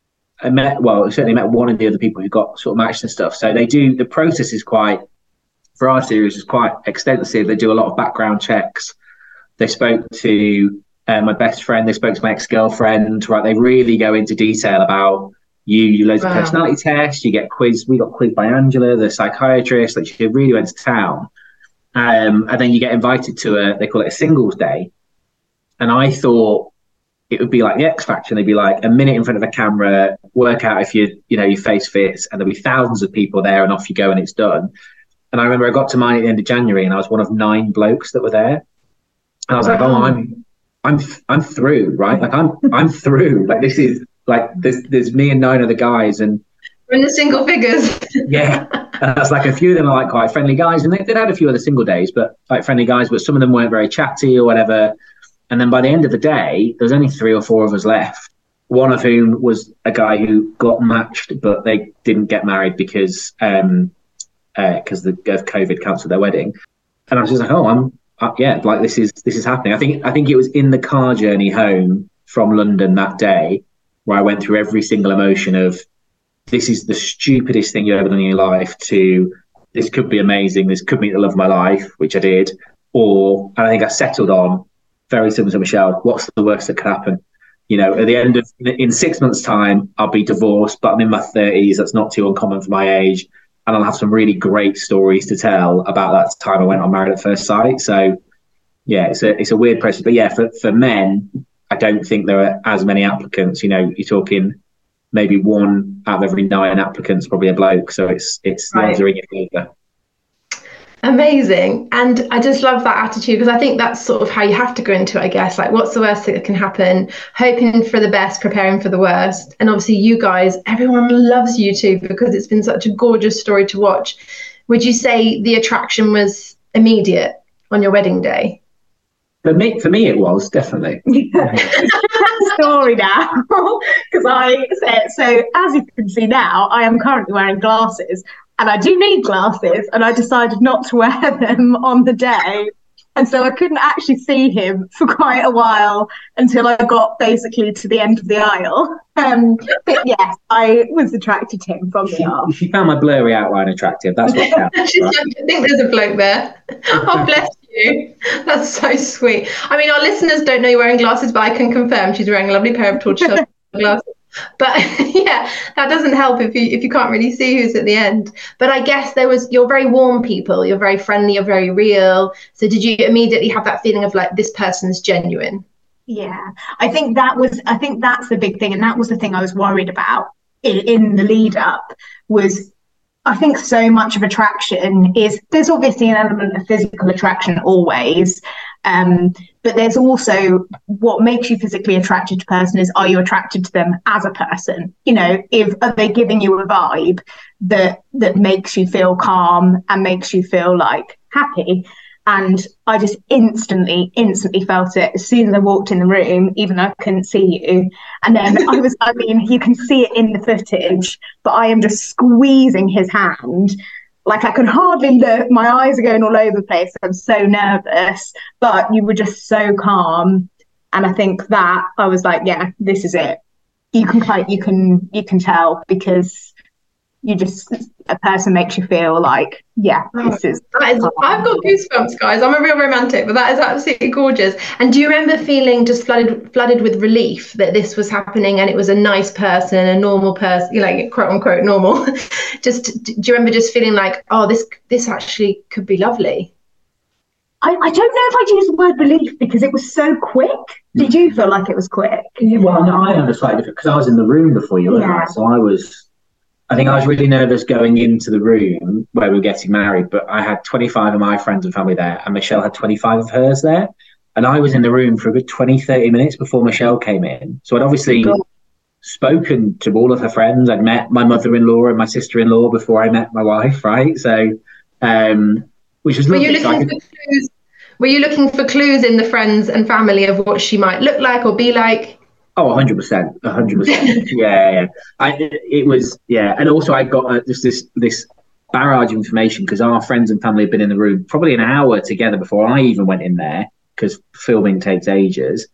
I certainly met one of the other people who got sort of matched and stuff. So the process is quite, for our series, is quite extensive. They do a lot of background checks. They spoke to my best friend. They spoke to my ex-girlfriend. Right, they really go into detail about you loads of personality tests, you get quizzed. We got quizzed by Angela, the psychiatrist, like she really went to town. And then you get invited to they call it a singles day. And I thought it would be like the X Factor, and they'd be like a minute in front of a camera, work out if your face fits, and there'll be thousands of people there, and off you go and it's done. And I remember I got to mine at the end of January and I was one of 9 blokes that were there. And I was like, oh, I'm through, right? Like I'm through. Like this is like there's me and 9 other guys, and we're in the single figures. Yeah, and that's like a few of them are like quite friendly guys, and they'd had a few other single days, but like friendly guys, but some of them weren't very chatty or whatever. And then by the end of the day, there was only 3 or 4 of us left. One of whom was a guy who got matched, but they didn't get married because the COVID cancelled their wedding. And I was just like, oh, like this is happening. I think it was in the car journey home from London that day where I went through every single emotion of this is the stupidest thing you've ever done in your life to this could be amazing, this could be the love of my life, which I did. And I think I settled on very similar to Michelle, what's the worst that could happen? At the end of, in 6 months' time, I'll be divorced, but I'm in my 30s. That's not too uncommon for my age. And I'll have some really great stories to tell about that time I went on Married at First Sight. So, yeah, it's a weird process. But yeah, for men, I don't think there are as many applicants. You're talking maybe 1 out of every 9 applicants, probably a bloke. So it's the odds are in your favour. Amazing. And I just love that attitude, because I think that's sort of how you have to go into it, I guess. Like, what's the worst that can happen? Hoping for the best, preparing for the worst. And obviously you guys, everyone loves you two because it's been such a gorgeous story to watch. Would you say the attraction was immediate on your wedding day? For me, it was definitely. Story now, because I said so. As you can see now, I am currently wearing glasses, and I do need glasses, and I decided not to wear them on the day. And so I couldn't actually see him for quite a while until I got basically to the end of the aisle. But yes, I was attracted to him from the arm. She found my blurry outline attractive. That's what counts. She's like, I think there's a bloke there. Oh, bless you. That's so sweet. I mean, our listeners don't know you're wearing glasses, but I can confirm she's wearing a lovely pair of tortoise glasses. But yeah, that doesn't help if you can't really see who's at the end. But I guess you're very warm people. You're very friendly. You're very real. So did you immediately have that feeling of like, this person's genuine? Yeah, I think that's the big thing. And that was the thing I was worried about in the lead up was, I think so much of attraction there's obviously an element of physical attraction always. But there's also what makes you physically attracted to a person is, are you attracted to them as a person? You know, are they giving you a vibe that makes you feel calm and makes you feel like happy? And I just instantly felt it as soon as I walked in the room, even though I couldn't see you. And then you can see it in the footage, but I am just squeezing his hand. Like I could hardly look, my eyes are going all over the place. I'm so nervous, but you were just so calm. And I think that I was like, yeah, this is it. You can tell because a person makes you feel like, yeah, this is. I've got goosebumps, guys. I'm a real romantic, but that is absolutely gorgeous. And do you remember feeling just flooded with relief that this was happening and it was a nice person, a normal person, like quote unquote normal? Do you remember just feeling like, oh, this actually could be lovely? I don't know if I'd use the word relief because it was so quick. Did you feel like it was quick? Yeah, well, no, I understand it because I was in the room before you, wasn't I? So I think I was really nervous going into the room where we were getting married, but I had 25 of my friends and family there, and Michelle had 25 of hers there. And I was in the room for a good 20, 30 minutes before Michelle came in. So I'd obviously spoken to all of her friends. I'd met my mother-in-law and my sister-in-law before I met my wife, right? So, which was lovely. Were you looking for clues in the friends and family of what she might look like or be like? Oh, 100%, 100%. Yeah. It was, yeah. And also I got just this barrage of information because our friends and family had been in the room probably an hour together before I even went in there because filming takes ages.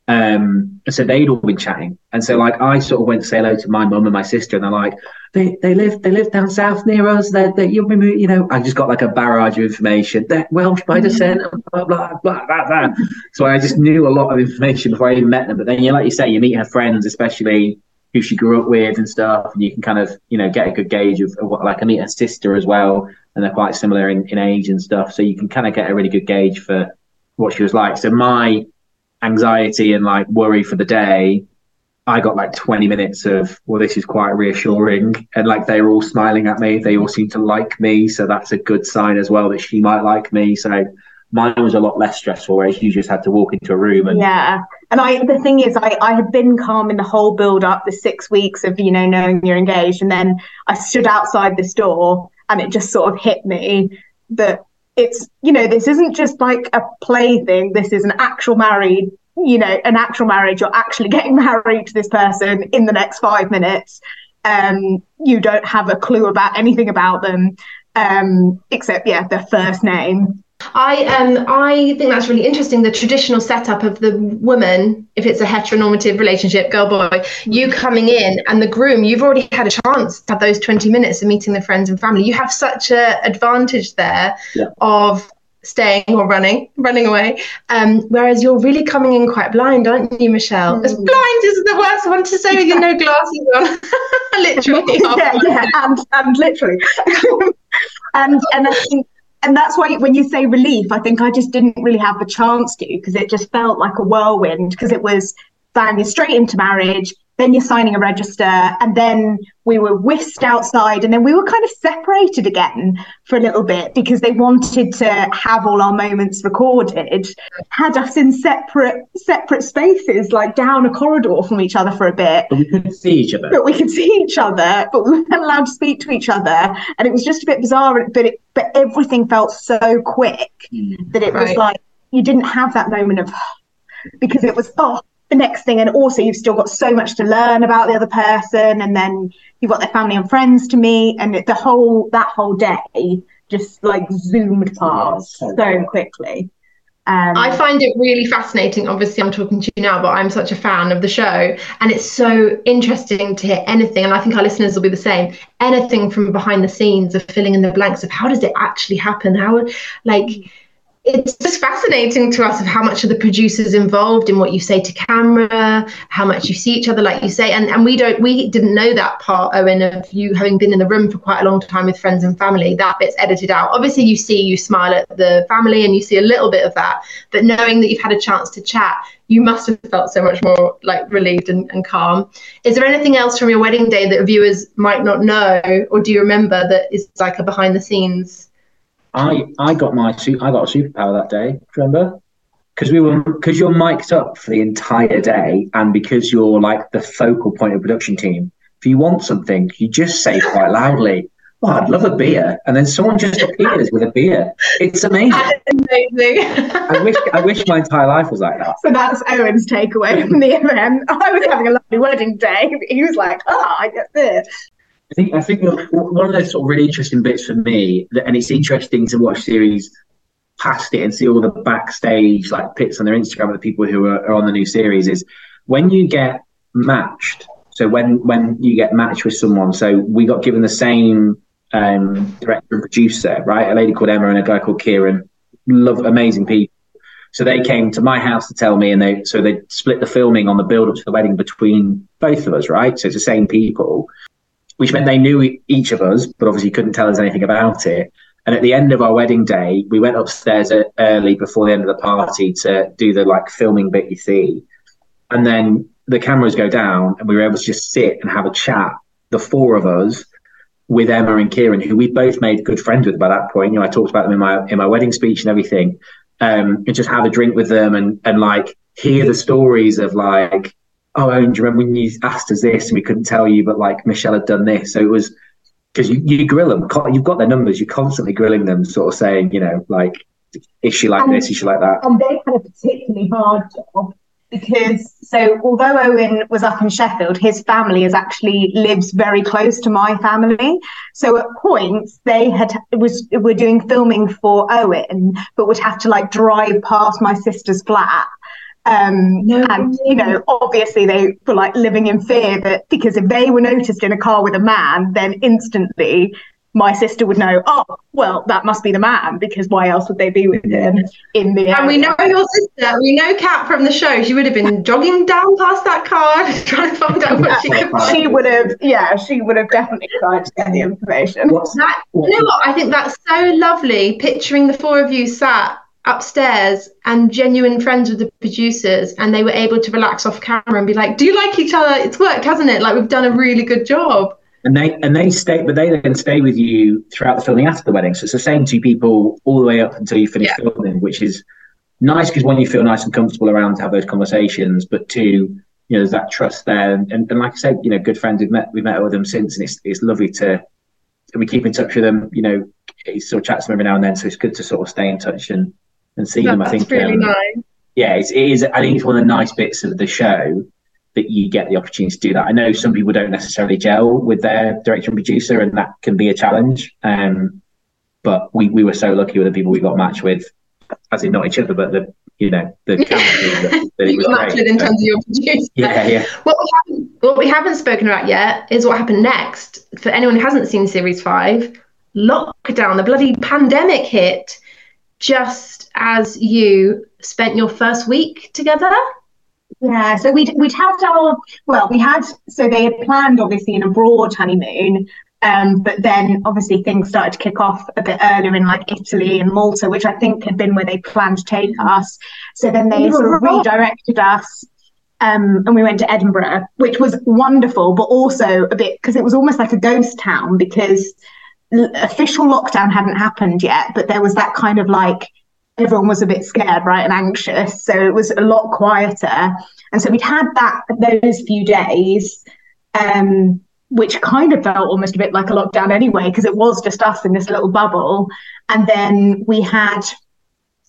So they'd all been chatting. And so like I sort of went to say hello to my mum and my sister and they're like, they live down south near us. You'll be, you know, I just got like a barrage of information. They're Welsh by descent, blah, blah, blah, blah, blah. So I just knew a lot of information before I even met them. But then, like you say, you meet her friends, especially who she grew up with and stuff. And you can kind of, you know, get a good gauge of what, like I meet her sister as well. And they're quite similar in age and stuff. So you can kind of get a really good gauge for what she was like. So my anxiety and like worry for the day, I got like 20 minutes of, well, this is quite reassuring. And like they were all smiling at me. They all seem to like me. So that's a good sign as well that she might like me. So mine was a lot less stressful, whereas you just had to walk into a room. And yeah. And the thing is, I had been calm in the whole build up, the 6 weeks of, you know, knowing you're engaged. And then I stood outside this door and it just sort of hit me that it's, you know, this isn't just like a play thing. This is an actual marriage. You're actually getting married to this person in the next 5 minutes. You don't have a clue about anything about them, except their first name. I think that's really interesting, the traditional setup of the woman, if it's a heteronormative relationship, girl, boy, you coming in and the groom, you've already had a chance to have those 20 minutes of meeting the friends and family. You have such an advantage there of staying or running away. Whereas you're really coming in quite blind, aren't you, Michelle? As blind is the worst one to say with your no glasses on. Literally. and literally. and I think, and that's why when you say relief, I think I just didn't really have the chance to, because it just felt like a whirlwind, because it was bang, you're straight into marriage, then you're signing a register, and then we were whisked outside, and then we were kind of separated again for a little bit because they wanted to have all our moments recorded, had us in separate spaces, like down a corridor from each other for a bit. But we couldn't see each other. But we could see each other, but we weren't allowed to speak to each other, and it was just a bit bizarre. But everything felt so quick that it was like you didn't have that moment of, because it was the next thing, and also you've still got so much to learn about the other person, and then you've got their family and friends to meet, and that whole day just like zoomed past so quickly. I find it really fascinating. Obviously, I'm talking to you now, but I'm such a fan of the show, and it's so interesting to hear anything, and I think our listeners will be the same, anything from behind the scenes of filling in the blanks of how does it actually happen, it's just fascinating to us of how much of the producers involved in what you say to camera, how much you see each other, like you say, and we didn't know that part, Owen, of you having been in the room for quite a long time with friends and family. That bit's edited out. Obviously you smile at the family and you see a little bit of that, but knowing that you've had a chance to chat, you must have felt so much more like relieved and calm. Is there anything else from your wedding day that viewers might not know, or do you remember that is like a behind the scenes? I got a superpower that day. Remember? Because you're mic'd up for the entire day, and because you're like the focal point of the production team. If you want something, you just say quite loudly, "Oh, I'd love a beer," and then someone just appears with a beer. It's amazing. That's amazing. I wish my entire life was like that. So that's Owen's takeaway from the event. I was having a lovely wedding day. He was like, I get this. I think one of those sort of really interesting bits for me, and it's interesting to watch series past it and see all the backstage like pics on their Instagram of the people who are on the new series, is when you get matched. So when you get matched with someone, so we got given the same director and producer, right? A lady called Emma and a guy called Kieran, amazing people. So they came to my house to tell me, and they split the filming on the build up to the wedding between both of us, right? So it's the same people, which meant they knew each of us, but obviously couldn't tell us anything about it. And at the end of our wedding day, we went upstairs early before the end of the party to do the like filming bit you see. And then the cameras go down and we were able to just sit and have a chat, the four of us, with Emma and Kieran, who we both made good friends with by that point. You know, I talked about them in my wedding speech and everything, and just have a drink with them and like hear the stories of like, "Oh, Owen, do you remember when you asked us this and we couldn't tell you, but like Michelle had done this?" So it was, because you grill them, you've got their numbers, you're constantly grilling them, sort of saying, you know, like, is she like this, is she like that? And they had a particularly hard job because, so although Owen was up in Sheffield, his family lives very close to my family. So at points we're doing filming for Owen, but would have to like drive past my sister's flat. And, you know, obviously they were like living in fear that, because if they were noticed in a car with a man, then instantly my sister would know, oh, well, that must be the man, because why else would they be with him in the area? And we know your sister, we know Kat from the show. She would have been jogging down past that car trying to find out what she could find. She would have definitely tried to get the information. You know what? I think that's so lovely, picturing the four of you sat upstairs and genuine friends with the producers, and they were able to relax off camera and be like, do you like each other? It's worked, hasn't it? Like, we've done a really good job. And they then stay with you throughout the filming after the wedding. So it's the same two people all the way up until you finish filming, which is nice, because one, you feel nice and comfortable around to have those conversations, but two, you know, there's that trust there. And like I said, you know, good friends, we've met with them since, and it's lovely and we keep in touch with them. You know, he still chats to them every now and then, so it's good to sort of stay in touch and see them. I think really nice. Yeah, it is. I think it's one of the nice bits of the show that you get the opportunity to do that. I know some people don't necessarily gel with their director and producer, and that can be a challenge. But we were so lucky with the people we got matched with, as in not each other, but the camera that you got matched with in terms of your producer. Yeah. What we haven't spoken about yet is what happened next. For anyone who hasn't seen Series 5, lockdown, the bloody pandemic hit just as you spent your first week together. Yeah, so they had planned obviously an abroad honeymoon, but then obviously things started to kick off a bit earlier in like Italy and Malta, which I think had been where they planned to take us. So then they sort of redirected us, and we went to Edinburgh, which was wonderful, but also a bit, because it was almost like a ghost town, because official lockdown hadn't happened yet, but there was that kind of like, everyone was a bit scared, right, and anxious. So it was a lot quieter. And so we'd had those few days, which kind of felt almost a bit like a lockdown anyway, because it was just us in this little bubble. And then we had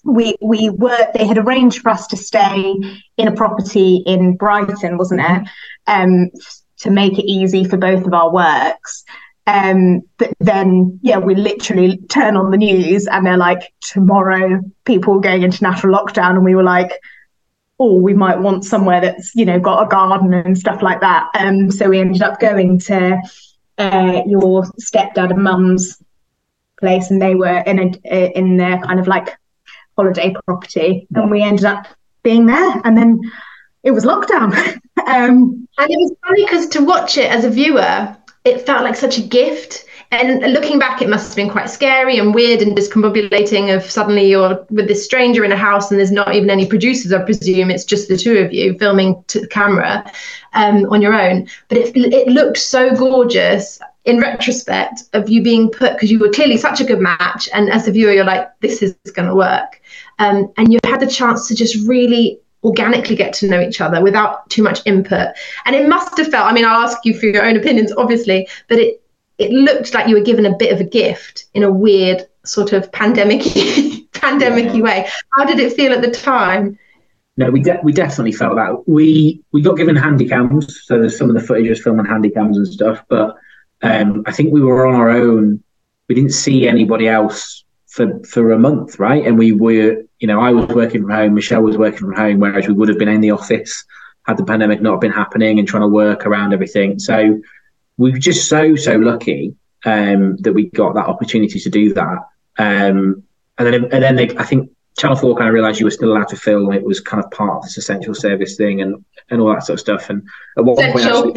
they had arranged for us to stay in a property in Brighton, wasn't it? To make it easy for both of our works. But then, we literally turn on the news and they're like, tomorrow people are going into national lockdown. And we were like, oh, we might want somewhere that's, got a garden and stuff like that. So we ended up going to your stepdad and mum's place, and they were in their kind of like holiday property. And we ended up being there, and then it was lockdown. And it was funny because to watch it as a viewer, it felt like such a gift. And looking back, it must have been quite scary and weird and discombobulating of suddenly you're with this stranger in a house and there's not even any producers, I presume. It's just the two of you filming to the camera on your own. But it looked so gorgeous in retrospect of you being put, because you were clearly such a good match. And as a viewer, you're like, this is going to work. And you had the chance to just really organically get to know each other without too much input. And it must have felt, I'll ask you for your own opinions, obviously, but it looked like you were given a bit of a gift in a weird sort of pandemic-y way. How did it feel at the time? No, we definitely felt that. We got given handy cams, so there's some of the footage was filmed on handy cams and stuff, but I think we were on our own. We didn't see anybody else for a month, right? And we were, I was working from home, Michelle was working from home, whereas we would have been in the office had the pandemic not been happening and trying to work around everything. So we were just so lucky that we got that opportunity to do that. And then I think Channel 4 kind of realised you were still allowed to film. It was kind of part of this essential service thing and all that sort of stuff. And at one point, actually,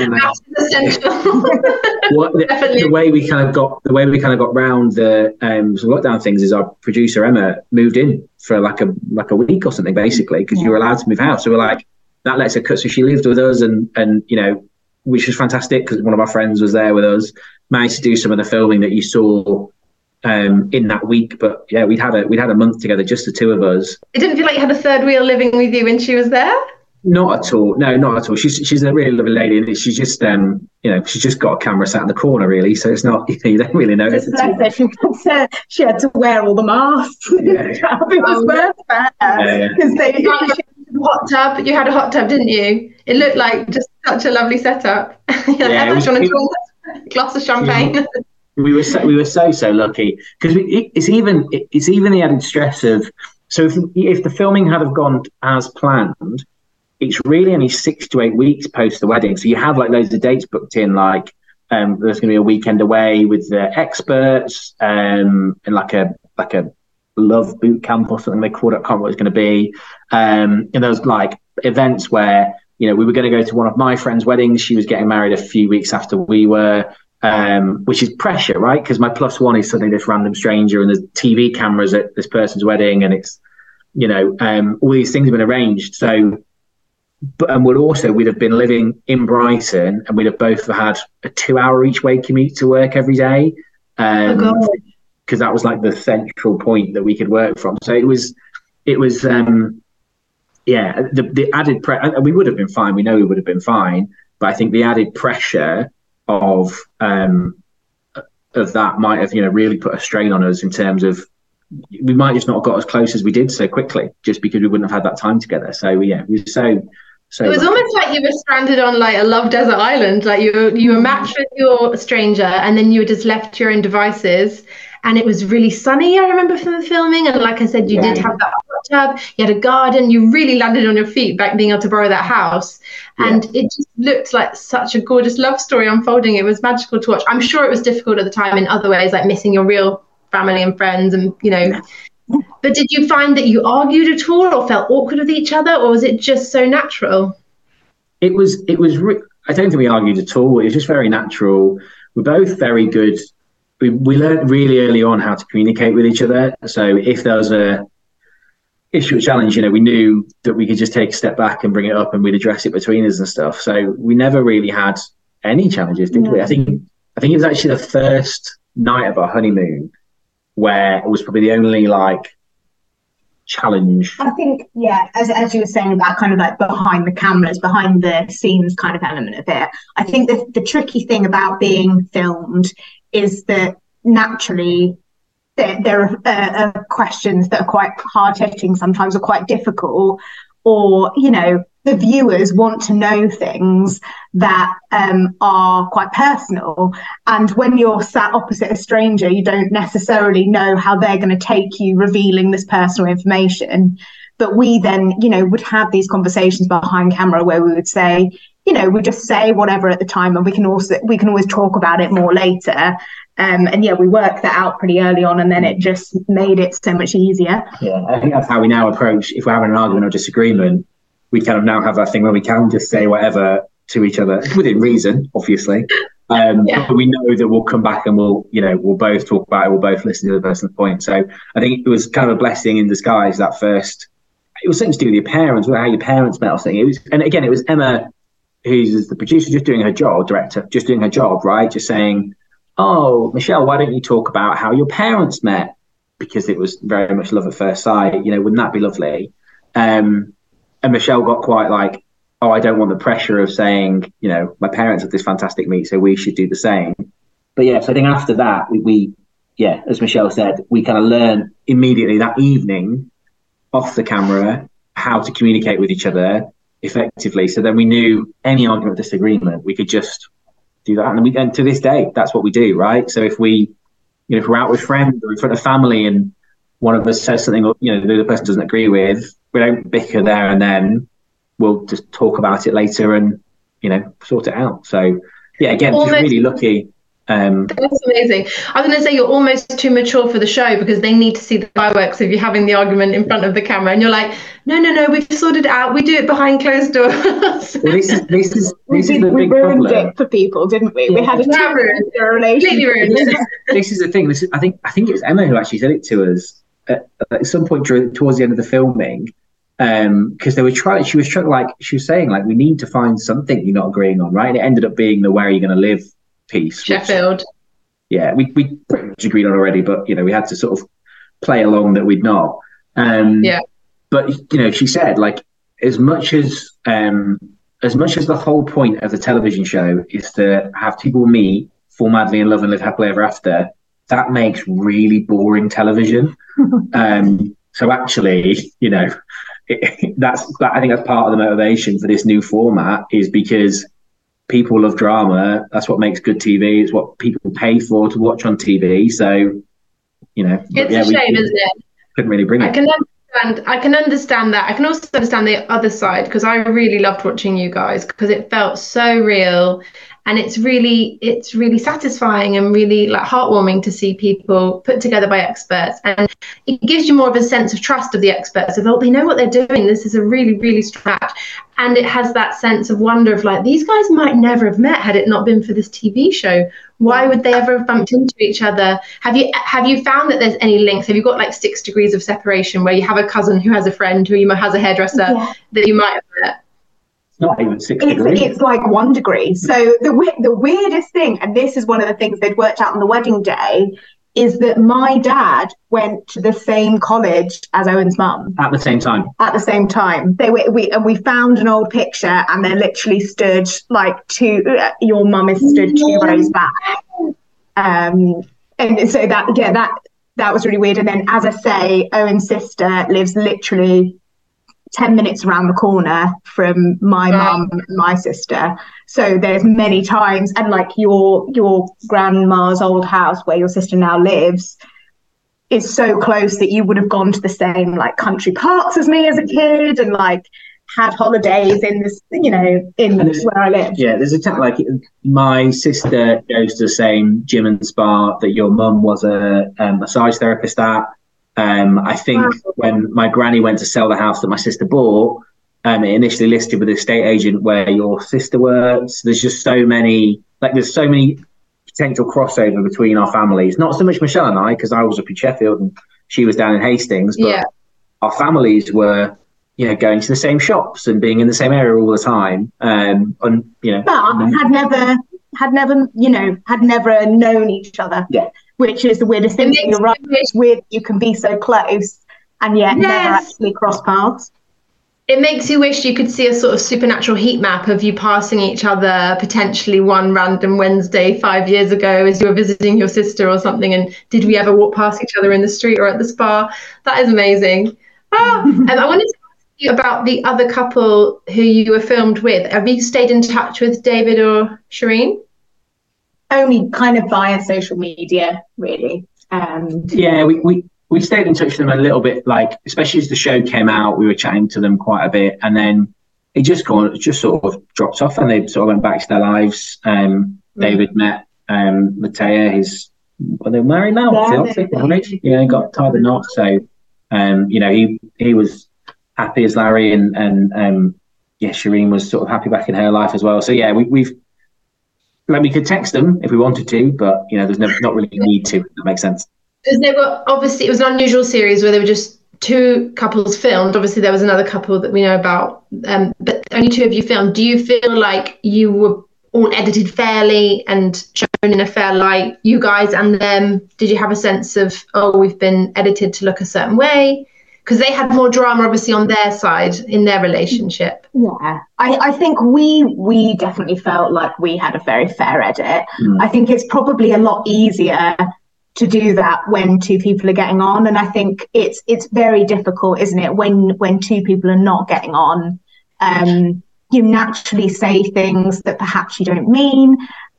the way we kind of got round the lockdown things is our producer Emma moved in for like a week or something, basically, because you were allowed to move house. So we're like, that lets her cut. So she lived with us, and which was fantastic because one of our friends was there with us. Managed to do some of the filming that you saw in that week, but yeah, we'd had a month together, just the two of us. It didn't feel like you had a third wheel living with you when she was there? Not at all. No, not at all. She's a really lovely lady, and she's just she's just got a camera sat in the corner, really. So it's not, you don't really notice it. She had to wear all the masks. Yeah. It was worth that because hot tub. You had a hot tub, didn't you? It looked like just such a lovely setup. Yeah, a glass of champagne. Yeah. We were so lucky because it's even the added stress of, so if the filming had have gone as planned, it's really only 6 to 8 weeks post the wedding. So you have like loads of dates booked in, like there's going to be a weekend away with the experts and like a love boot camp or something they called it. I can't remember what it's going to be. And there was like events where we were going to go to one of my friend's weddings. She was getting married a few weeks after we were. Which is pressure, right? Because my plus one is suddenly this random stranger, and there's TV cameras at this person's wedding, and it's, all these things have been arranged. So, and we'd have been living in Brighton, and we'd have both had a 2-hour each way commute to work every day, because that was like the central point that we could work from. So it was, the added pressure. We would have been fine. We know we would have been fine, but I think the added pressure of that might have really put a strain on us in terms of we might just not have got as close as we did so quickly, just because we wouldn't have had that time together. So yeah, we were so it was lucky. Almost like you were stranded on like a love desert island, like you were matched with your stranger, and then you were just left to your own devices. And it was really sunny, I remember, from the filming. And like I said, you did have that hot tub, you had a garden, you really landed on your feet back being able to borrow that house. And it just looked like such a gorgeous love story unfolding. It was magical to watch. I'm sure it was difficult at the time in other ways, like missing your real family and friends and, But did you find that you argued at all or felt awkward with each other, or was it just so natural? It was. I don't think we argued at all. It was just very natural. We're both very good. We learned really early on how to communicate with each other. So if there was a issue or challenge, we knew that we could just take a step back and bring it up, and we'd address it between us and stuff. So we never really had any challenges, did we? I think it was actually the first night of our honeymoon where it was probably the only challenge. I think, as you were saying about kind of like behind the cameras, behind the scenes kind of element of it, I think the tricky thing about being filmed is that naturally, there are questions that are quite hard-hitting sometimes, or quite difficult, or, you know, the viewers want to know things that are quite personal. And when you're sat opposite a stranger, you don't necessarily know how they're going to take you revealing this personal information. But we then, you know, would have these conversations behind camera where we would say, you know, we just say whatever at the time, and we can always talk about it more later. And yeah, we worked that out pretty early on, and then it just made it so much easier. Yeah, I think that's how we now approach, if we're having an argument or disagreement, we kind of now have that thing where we can just say whatever to each other within reason, obviously. But we know that we'll come back and we'll both talk about it, we'll both listen to the person's point. So I think it was kind of a blessing in disguise, that first. It was something to do with your parents, how your parents met or something. It was Emma, who's the producer, just doing her job, director, just doing her job, right? Just saying, oh, Michelle, why don't you talk about how your parents met? Because it was very much love at first sight. You know, wouldn't that be lovely? And Michelle got quite like, oh, I don't want the pressure of saying, you know, my parents had this fantastic meet, so we should do the same. But yeah, so I think after that, we as Michelle said, we kind of learned immediately that evening off the camera how to communicate with each other effectively. So then we knew any argument or disagreement, we could just do that. And to this day, that's what we do, right? So if we're out with friends or in front of family and one of us says something, you know, the other person doesn't agree with, we don't bicker there and then. We'll just talk about it later and, you know, sort it out. So yeah, again, just really lucky. That's amazing. I was going to say, you're almost too mature for the show, because they need to see the fireworks if you're having the argument in front of the camera, and you're like, no, we've sorted it out. We do it behind closed doors. Well, this is the we big ruined problem. it for people, didn't we? Yeah. We had a completely ruined. This is the thing. I think it was Emma who actually said it to us at some point towards the end of the filming. Because they were trying, she was saying, like, we need to find something you're not agreeing on, right? And it ended up being the where are you going to live piece. Sheffield. We pretty much agreed on already, but, you know, we had to sort of play along that we'd not. But, you know, she said, like, as much as the whole point of the television show is to have people meet, fall madly in love and live happily ever after, that makes really boring television. So actually, you know, I think that's part of the motivation for this new format, is because people love drama. That's what makes good TV. It's what people pay for to watch on TV. So, you know, it's a shame, isn't it? Couldn't really bring it. I can understand that. I can also understand the other side, because I really loved watching you guys, because it felt so real, and it's really satisfying and really like heartwarming to see people put together by experts, and it gives you more of a sense of trust of the experts. Of, they know what they're doing. This is a really, really strong match. And it has that sense of wonder of, like, these guys might never have met had it not been for this TV show. Why would they ever have bumped into each other? Have you found that there's any links? Have you got like 6 degrees of separation where you have a cousin who has a friend who has a hairdresser that you might have met? Not even 6 degrees. It's like 1 degree. So the weirdest thing, and this is one of the things they'd worked out on the wedding day, is that my dad went to the same college as Owen's mum. At the same time. We found an old picture, and they literally stood like your mum is stood 2 rows back. And so that was really weird. And then, as I say, Owen's sister lives literally 10 minutes around the corner from my mum and my sister. So there's many times, and like your grandma's old house where your sister now lives is so close that you would have gone to the same like country parks as me as a kid, and like had holidays in this, you know, where I live. Yeah, there's like my sister goes to the same gym and spa that your mum was a massage therapist at. I think when my granny went to sell the house that my sister bought, it initially listed with the estate agent where your sister works. There's just so many potential crossover between our families. Not so much Michelle and I, because I was up in Sheffield and she was down in Hastings, but our families were, you know, going to the same shops and being in the same area all the time. But had never known each other. Yeah. Which is the weirdest thing. You're right. It's weird you can be so close and yet never actually cross paths. It makes you wish you could see a sort of supernatural heat map of you passing each other potentially one random Wednesday 5 years ago as you were visiting your sister or something, and did we ever walk past each other in the street or at the spa? That is amazing. And I wanted to ask you about the other couple who you were filmed with. Have you stayed in touch with David or Shireen? Only kind of via social media, really. Yeah, we stayed in touch with them a little bit, like, especially as the show came out, we were chatting to them quite a bit, and then it just sort of dropped off, and they sort of went back to their lives. David met Matea, are they married now? Yeah, got tied the knot. So, he was happy as Larry, and Shireen was sort of happy back in her life as well. So yeah, we could text them if we wanted to, but there's not really a need to. If that makes sense. Because they were obviously, it was an unusual series where there were just two couples filmed. Obviously, there was another couple that we know about, but only two of you filmed. Do you feel like you were all edited fairly and shown in a fair light, you guys and them? Did you have a sense of, we've been edited to look a certain way? Because they had more drama, obviously, on their side in their relationship. Yeah, I think we definitely felt like we had a very fair edit. I think it's probably a lot easier to do that when two people are getting on, and I think it's very difficult, isn't it, when two people are not getting on. You naturally say things that perhaps you don't mean,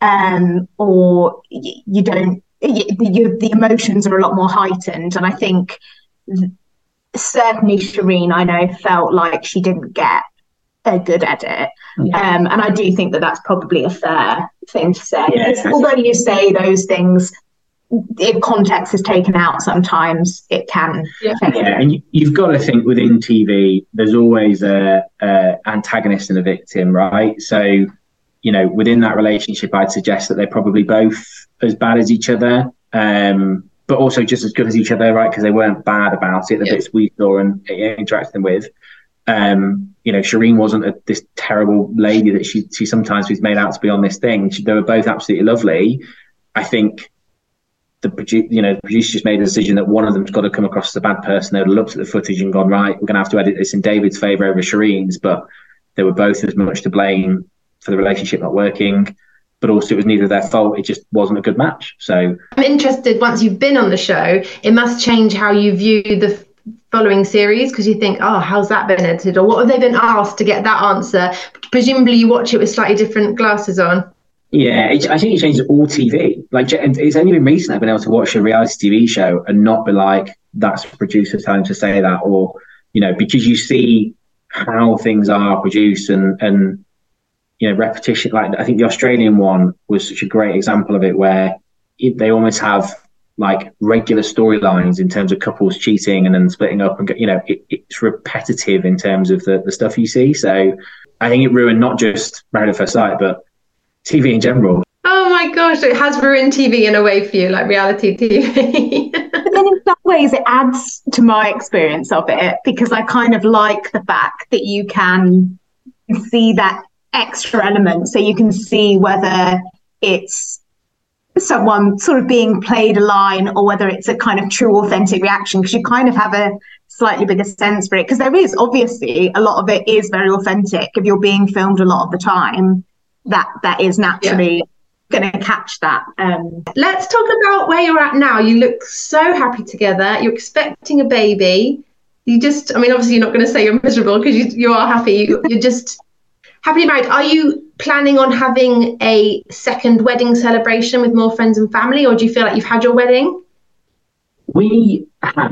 or you don't. The emotions are a lot more heightened, and I think certainly Shireen, I know, felt like she didn't get a good edit, and I do think that that's probably a fair thing to say. Yeah, although you say those things, if context is taken out, sometimes it can. Yeah, and you've got to think within TV, there's always a antagonist and a victim, right? So, within that relationship, I'd suggest that they're probably both as bad as each other, but also just as good as each other, right? Because they weren't bad about it. The bits we saw and interacted them with. Shireen wasn't this terrible lady that she sometimes was made out to be on this thing. They were both absolutely lovely. I think the producer just made a decision that one of them's got to come across as a bad person. They'd looked at the footage and gone, right, we're going to have to edit this in David's favour over Shireen's, but they were both as much to blame for the relationship not working, but also it was neither their fault. It just wasn't a good match. So I'm interested, once you've been on the show, it must change how you view the following series, because you think, how's that been edited, or what have they been asked to get that answer? Presumably you watch it with slightly different glasses on. Yeah, I think it changes all TV. Like, it's only been recent I've been able to watch a reality TV show and not be like, that's the producer telling to say that, or because you see how things are produced and repetition. Like, I think the Australian one was such a great example of it, where they almost have like regular storylines in terms of couples cheating and then splitting up, and it's repetitive in terms of the stuff you see. So I think it ruined not just Married at First Sight, but TV in general. Oh my gosh, it has ruined TV in a way for you, like reality TV. But then in some ways it adds to my experience of it, because I kind of like the fact that you can see that extra element. So you can see whether it's someone sort of being played a line or whether it's a kind of true authentic reaction, because you kind of have a slightly bigger sense for it, because there is obviously a lot of it is very authentic. If you're being filmed a lot of the time, that is naturally going to catch that. Let's talk about where you're at now. You look so happy together. You're expecting a baby. Obviously you're not going to say you're miserable, because you are happy. You're just happily married. Are you planning on having a second wedding celebration with more friends and family, or do you feel like you've had your wedding? We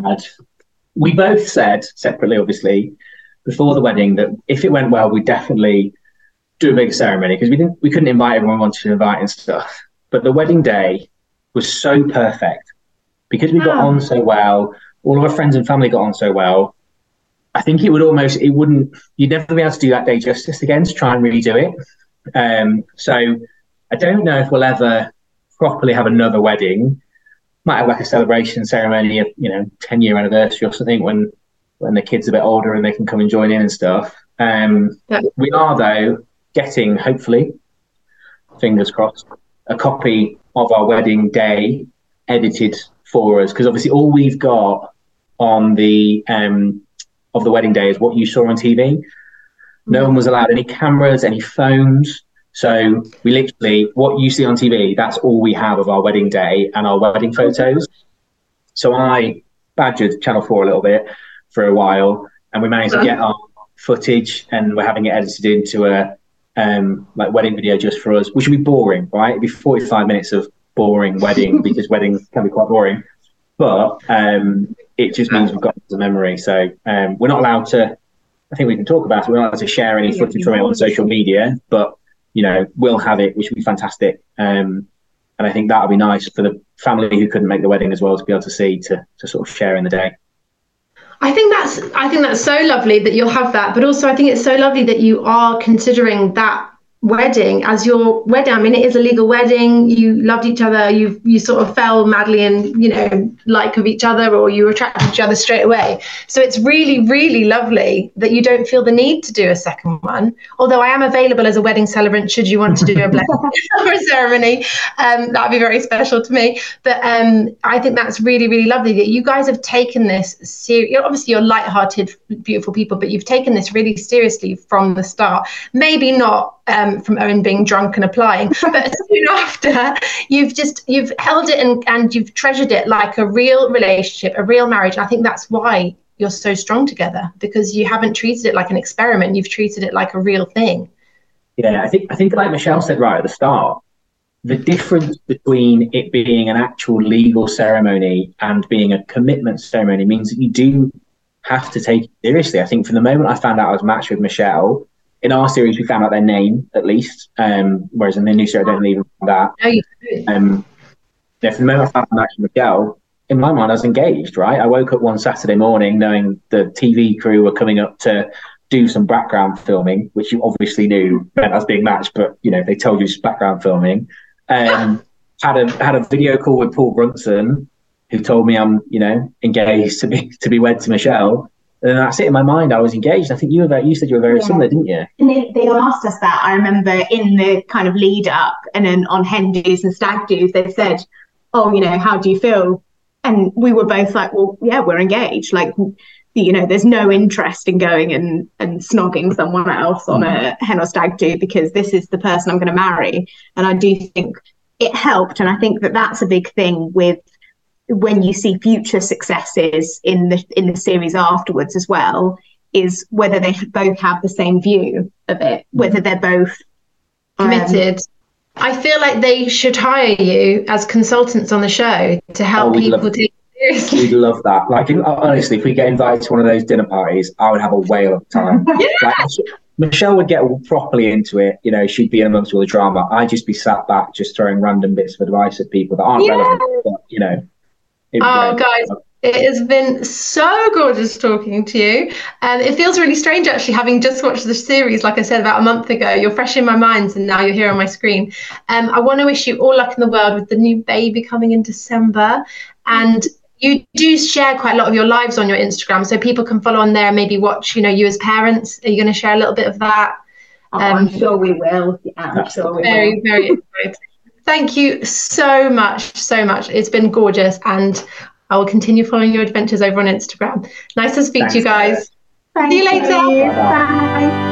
both said separately, obviously, before the wedding, that if it went well, we'd definitely do a big ceremony, because we couldn't invite everyone we wanted to invite and stuff. But the wedding day was so perfect, because we got on so well. All of our friends and family got on so well. I think you'd never be able to do that day justice again, to try and redo it. So I don't know if we'll ever properly have another wedding. Might have like a celebration ceremony of 10-year anniversary or something when the kids are a bit older and they can come and join in and stuff. We are, though, getting, hopefully, fingers crossed, a copy of our wedding day edited for us, because obviously all we've got on the of the wedding day is what you saw on TV. No one was allowed any cameras, any phones. So we literally, what you see on TV, that's all we have of our wedding day and our wedding photos. So I badgered Channel 4 a little bit for a while, and we managed to get our footage, and we're having it edited into a like wedding video just for us, which would be boring, right? It'd be 45 minutes of boring wedding because weddings can be quite boring. But it just means we've got the memory. So we're not allowed to, I think we can talk about it, we're not allowed to share any footage from it on social media, but, you know, we'll have it, which would be fantastic. And I think that'll be nice for the family who couldn't make the wedding as well to be able to see, to sort of share in the day. I think that's so lovely that you'll have that, but also I think it's so lovely that you are considering that wedding as your wedding. I mean, it is a legal wedding. You loved each other. You sort of fell madly in, you know, like of each other, or you were attracted to each other straight away. So it's really, really lovely that you don't feel the need to do a second one. Although I am available as a wedding celebrant should you want to do a blessing or a ceremony. That would be very special to me. But I think that's really, really lovely that you guys have taken this seriously. Obviously, you're lighthearted, beautiful people, but you've taken this really seriously from the start. Maybe not from Owen being drunk and applying, but soon after, you've held it and you've treasured it like a real relationship, a real marriage. And I think that's why you're so strong together, because you haven't treated it like an experiment. You've treated it like a real thing. Yeah, I think like Michelle said right at the start, the difference between it being an actual legal ceremony and being a commitment ceremony means that you do have to take it seriously. I think from the moment I found out I was matched with Michelle, in our series, we found out their name, at least, whereas in the new series, I don't even find that. No, you do. Yeah, from the moment I found out with Michelle, in my mind, I was engaged, right? I woke up one Saturday morning knowing the TV crew were coming up to do some background filming, which you obviously knew meant I was being matched, but, you know, they told you it's background filming. Had a video call with Paul Brunson, who told me I'm, you know, engaged to be wed to Michelle. And that's it. In my mind, I was engaged. I think you said you were very similar, didn't you? And they asked us that. I remember in the kind of lead up, and then on hen do's and stag do's, they said, "Oh, you know, how do you feel?" And we were both like, "Well, yeah, we're engaged. Like, you know, there's no interest in going and snogging someone else on a hen or stag do, because this is the person I'm going to marry." And I do think it helped, and I think that that's a big thing with when you see future successes in the series afterwards as well, is whether they both have the same view of it, whether they're both committed. I feel like they should hire you as consultants on the show to help people take it seriously. We'd love that. Like, honestly, if we get invited to one of those dinner parties, I would have a whale of a time. Like, Michelle would get properly into it. You know, she'd be in amongst all the drama. I'd just be sat back, just throwing random bits of advice at people that aren't relevant, but, you know. Oh, guys, it has been so gorgeous talking to you. And it feels really strange, actually, having just watched the series, like I said, about a month ago. You're fresh in my mind, and now you're here on my screen. I want to wish you all luck in the world with the new baby coming in December. And you do share quite a lot of your lives on your Instagram, so people can follow on there and maybe watch, you know, you as parents. Are you going to share a little bit of that? I'm sure we will. Yeah, I'm sure we will. Very, very exciting. Thank you so much, so much. It's been gorgeous, and I will continue following your adventures over on Instagram. Nice to speak to you guys. See you later. Bye.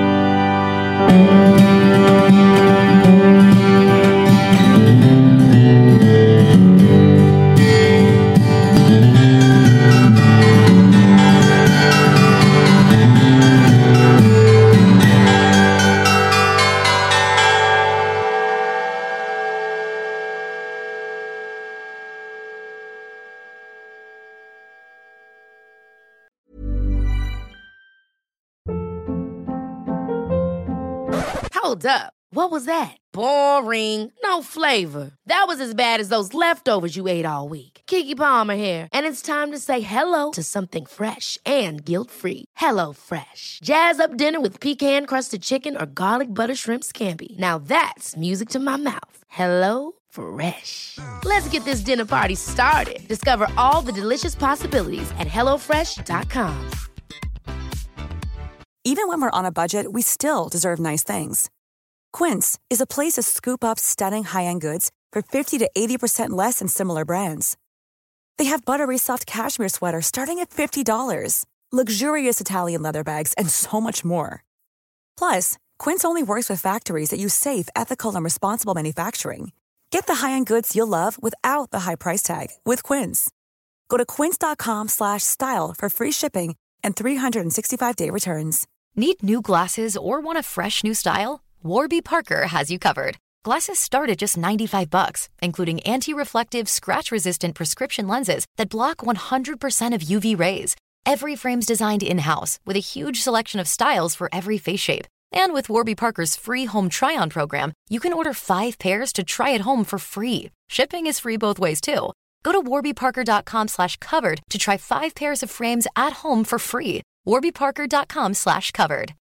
Hold up. What was that? Boring. No flavor. That was as bad as those leftovers you ate all week. Keke Palmer here. And it's time to say hello to something fresh and guilt-free. HelloFresh. Jazz up dinner with pecan-crusted chicken or garlic butter shrimp scampi. Now that's music to my mouth. HelloFresh. Let's get this dinner party started. Discover all the delicious possibilities at HelloFresh.com. Even when we're on a budget, we still deserve nice things. Quince is a place to scoop up stunning high-end goods for 50 to 80% less than similar brands. They have buttery soft cashmere sweaters starting at $50, luxurious Italian leather bags, and so much more. Plus, Quince only works with factories that use safe, ethical, and responsible manufacturing. Get the high-end goods you'll love without the high price tag with Quince. Go to quince.com/style for free shipping and 365-day returns. Need new glasses or want a fresh new style? Warby Parker has you covered. Glasses start at just $95, including anti-reflective, scratch-resistant prescription lenses that block 100% of UV rays. Every frame's designed in-house with a huge selection of styles for every face shape. And with Warby Parker's free home try-on program, you can order 5 pairs to try at home for free. Shipping is free both ways, too. Go to warbyparker.com/covered to try 5 pairs of frames at home for free. warbyparker.com/covered.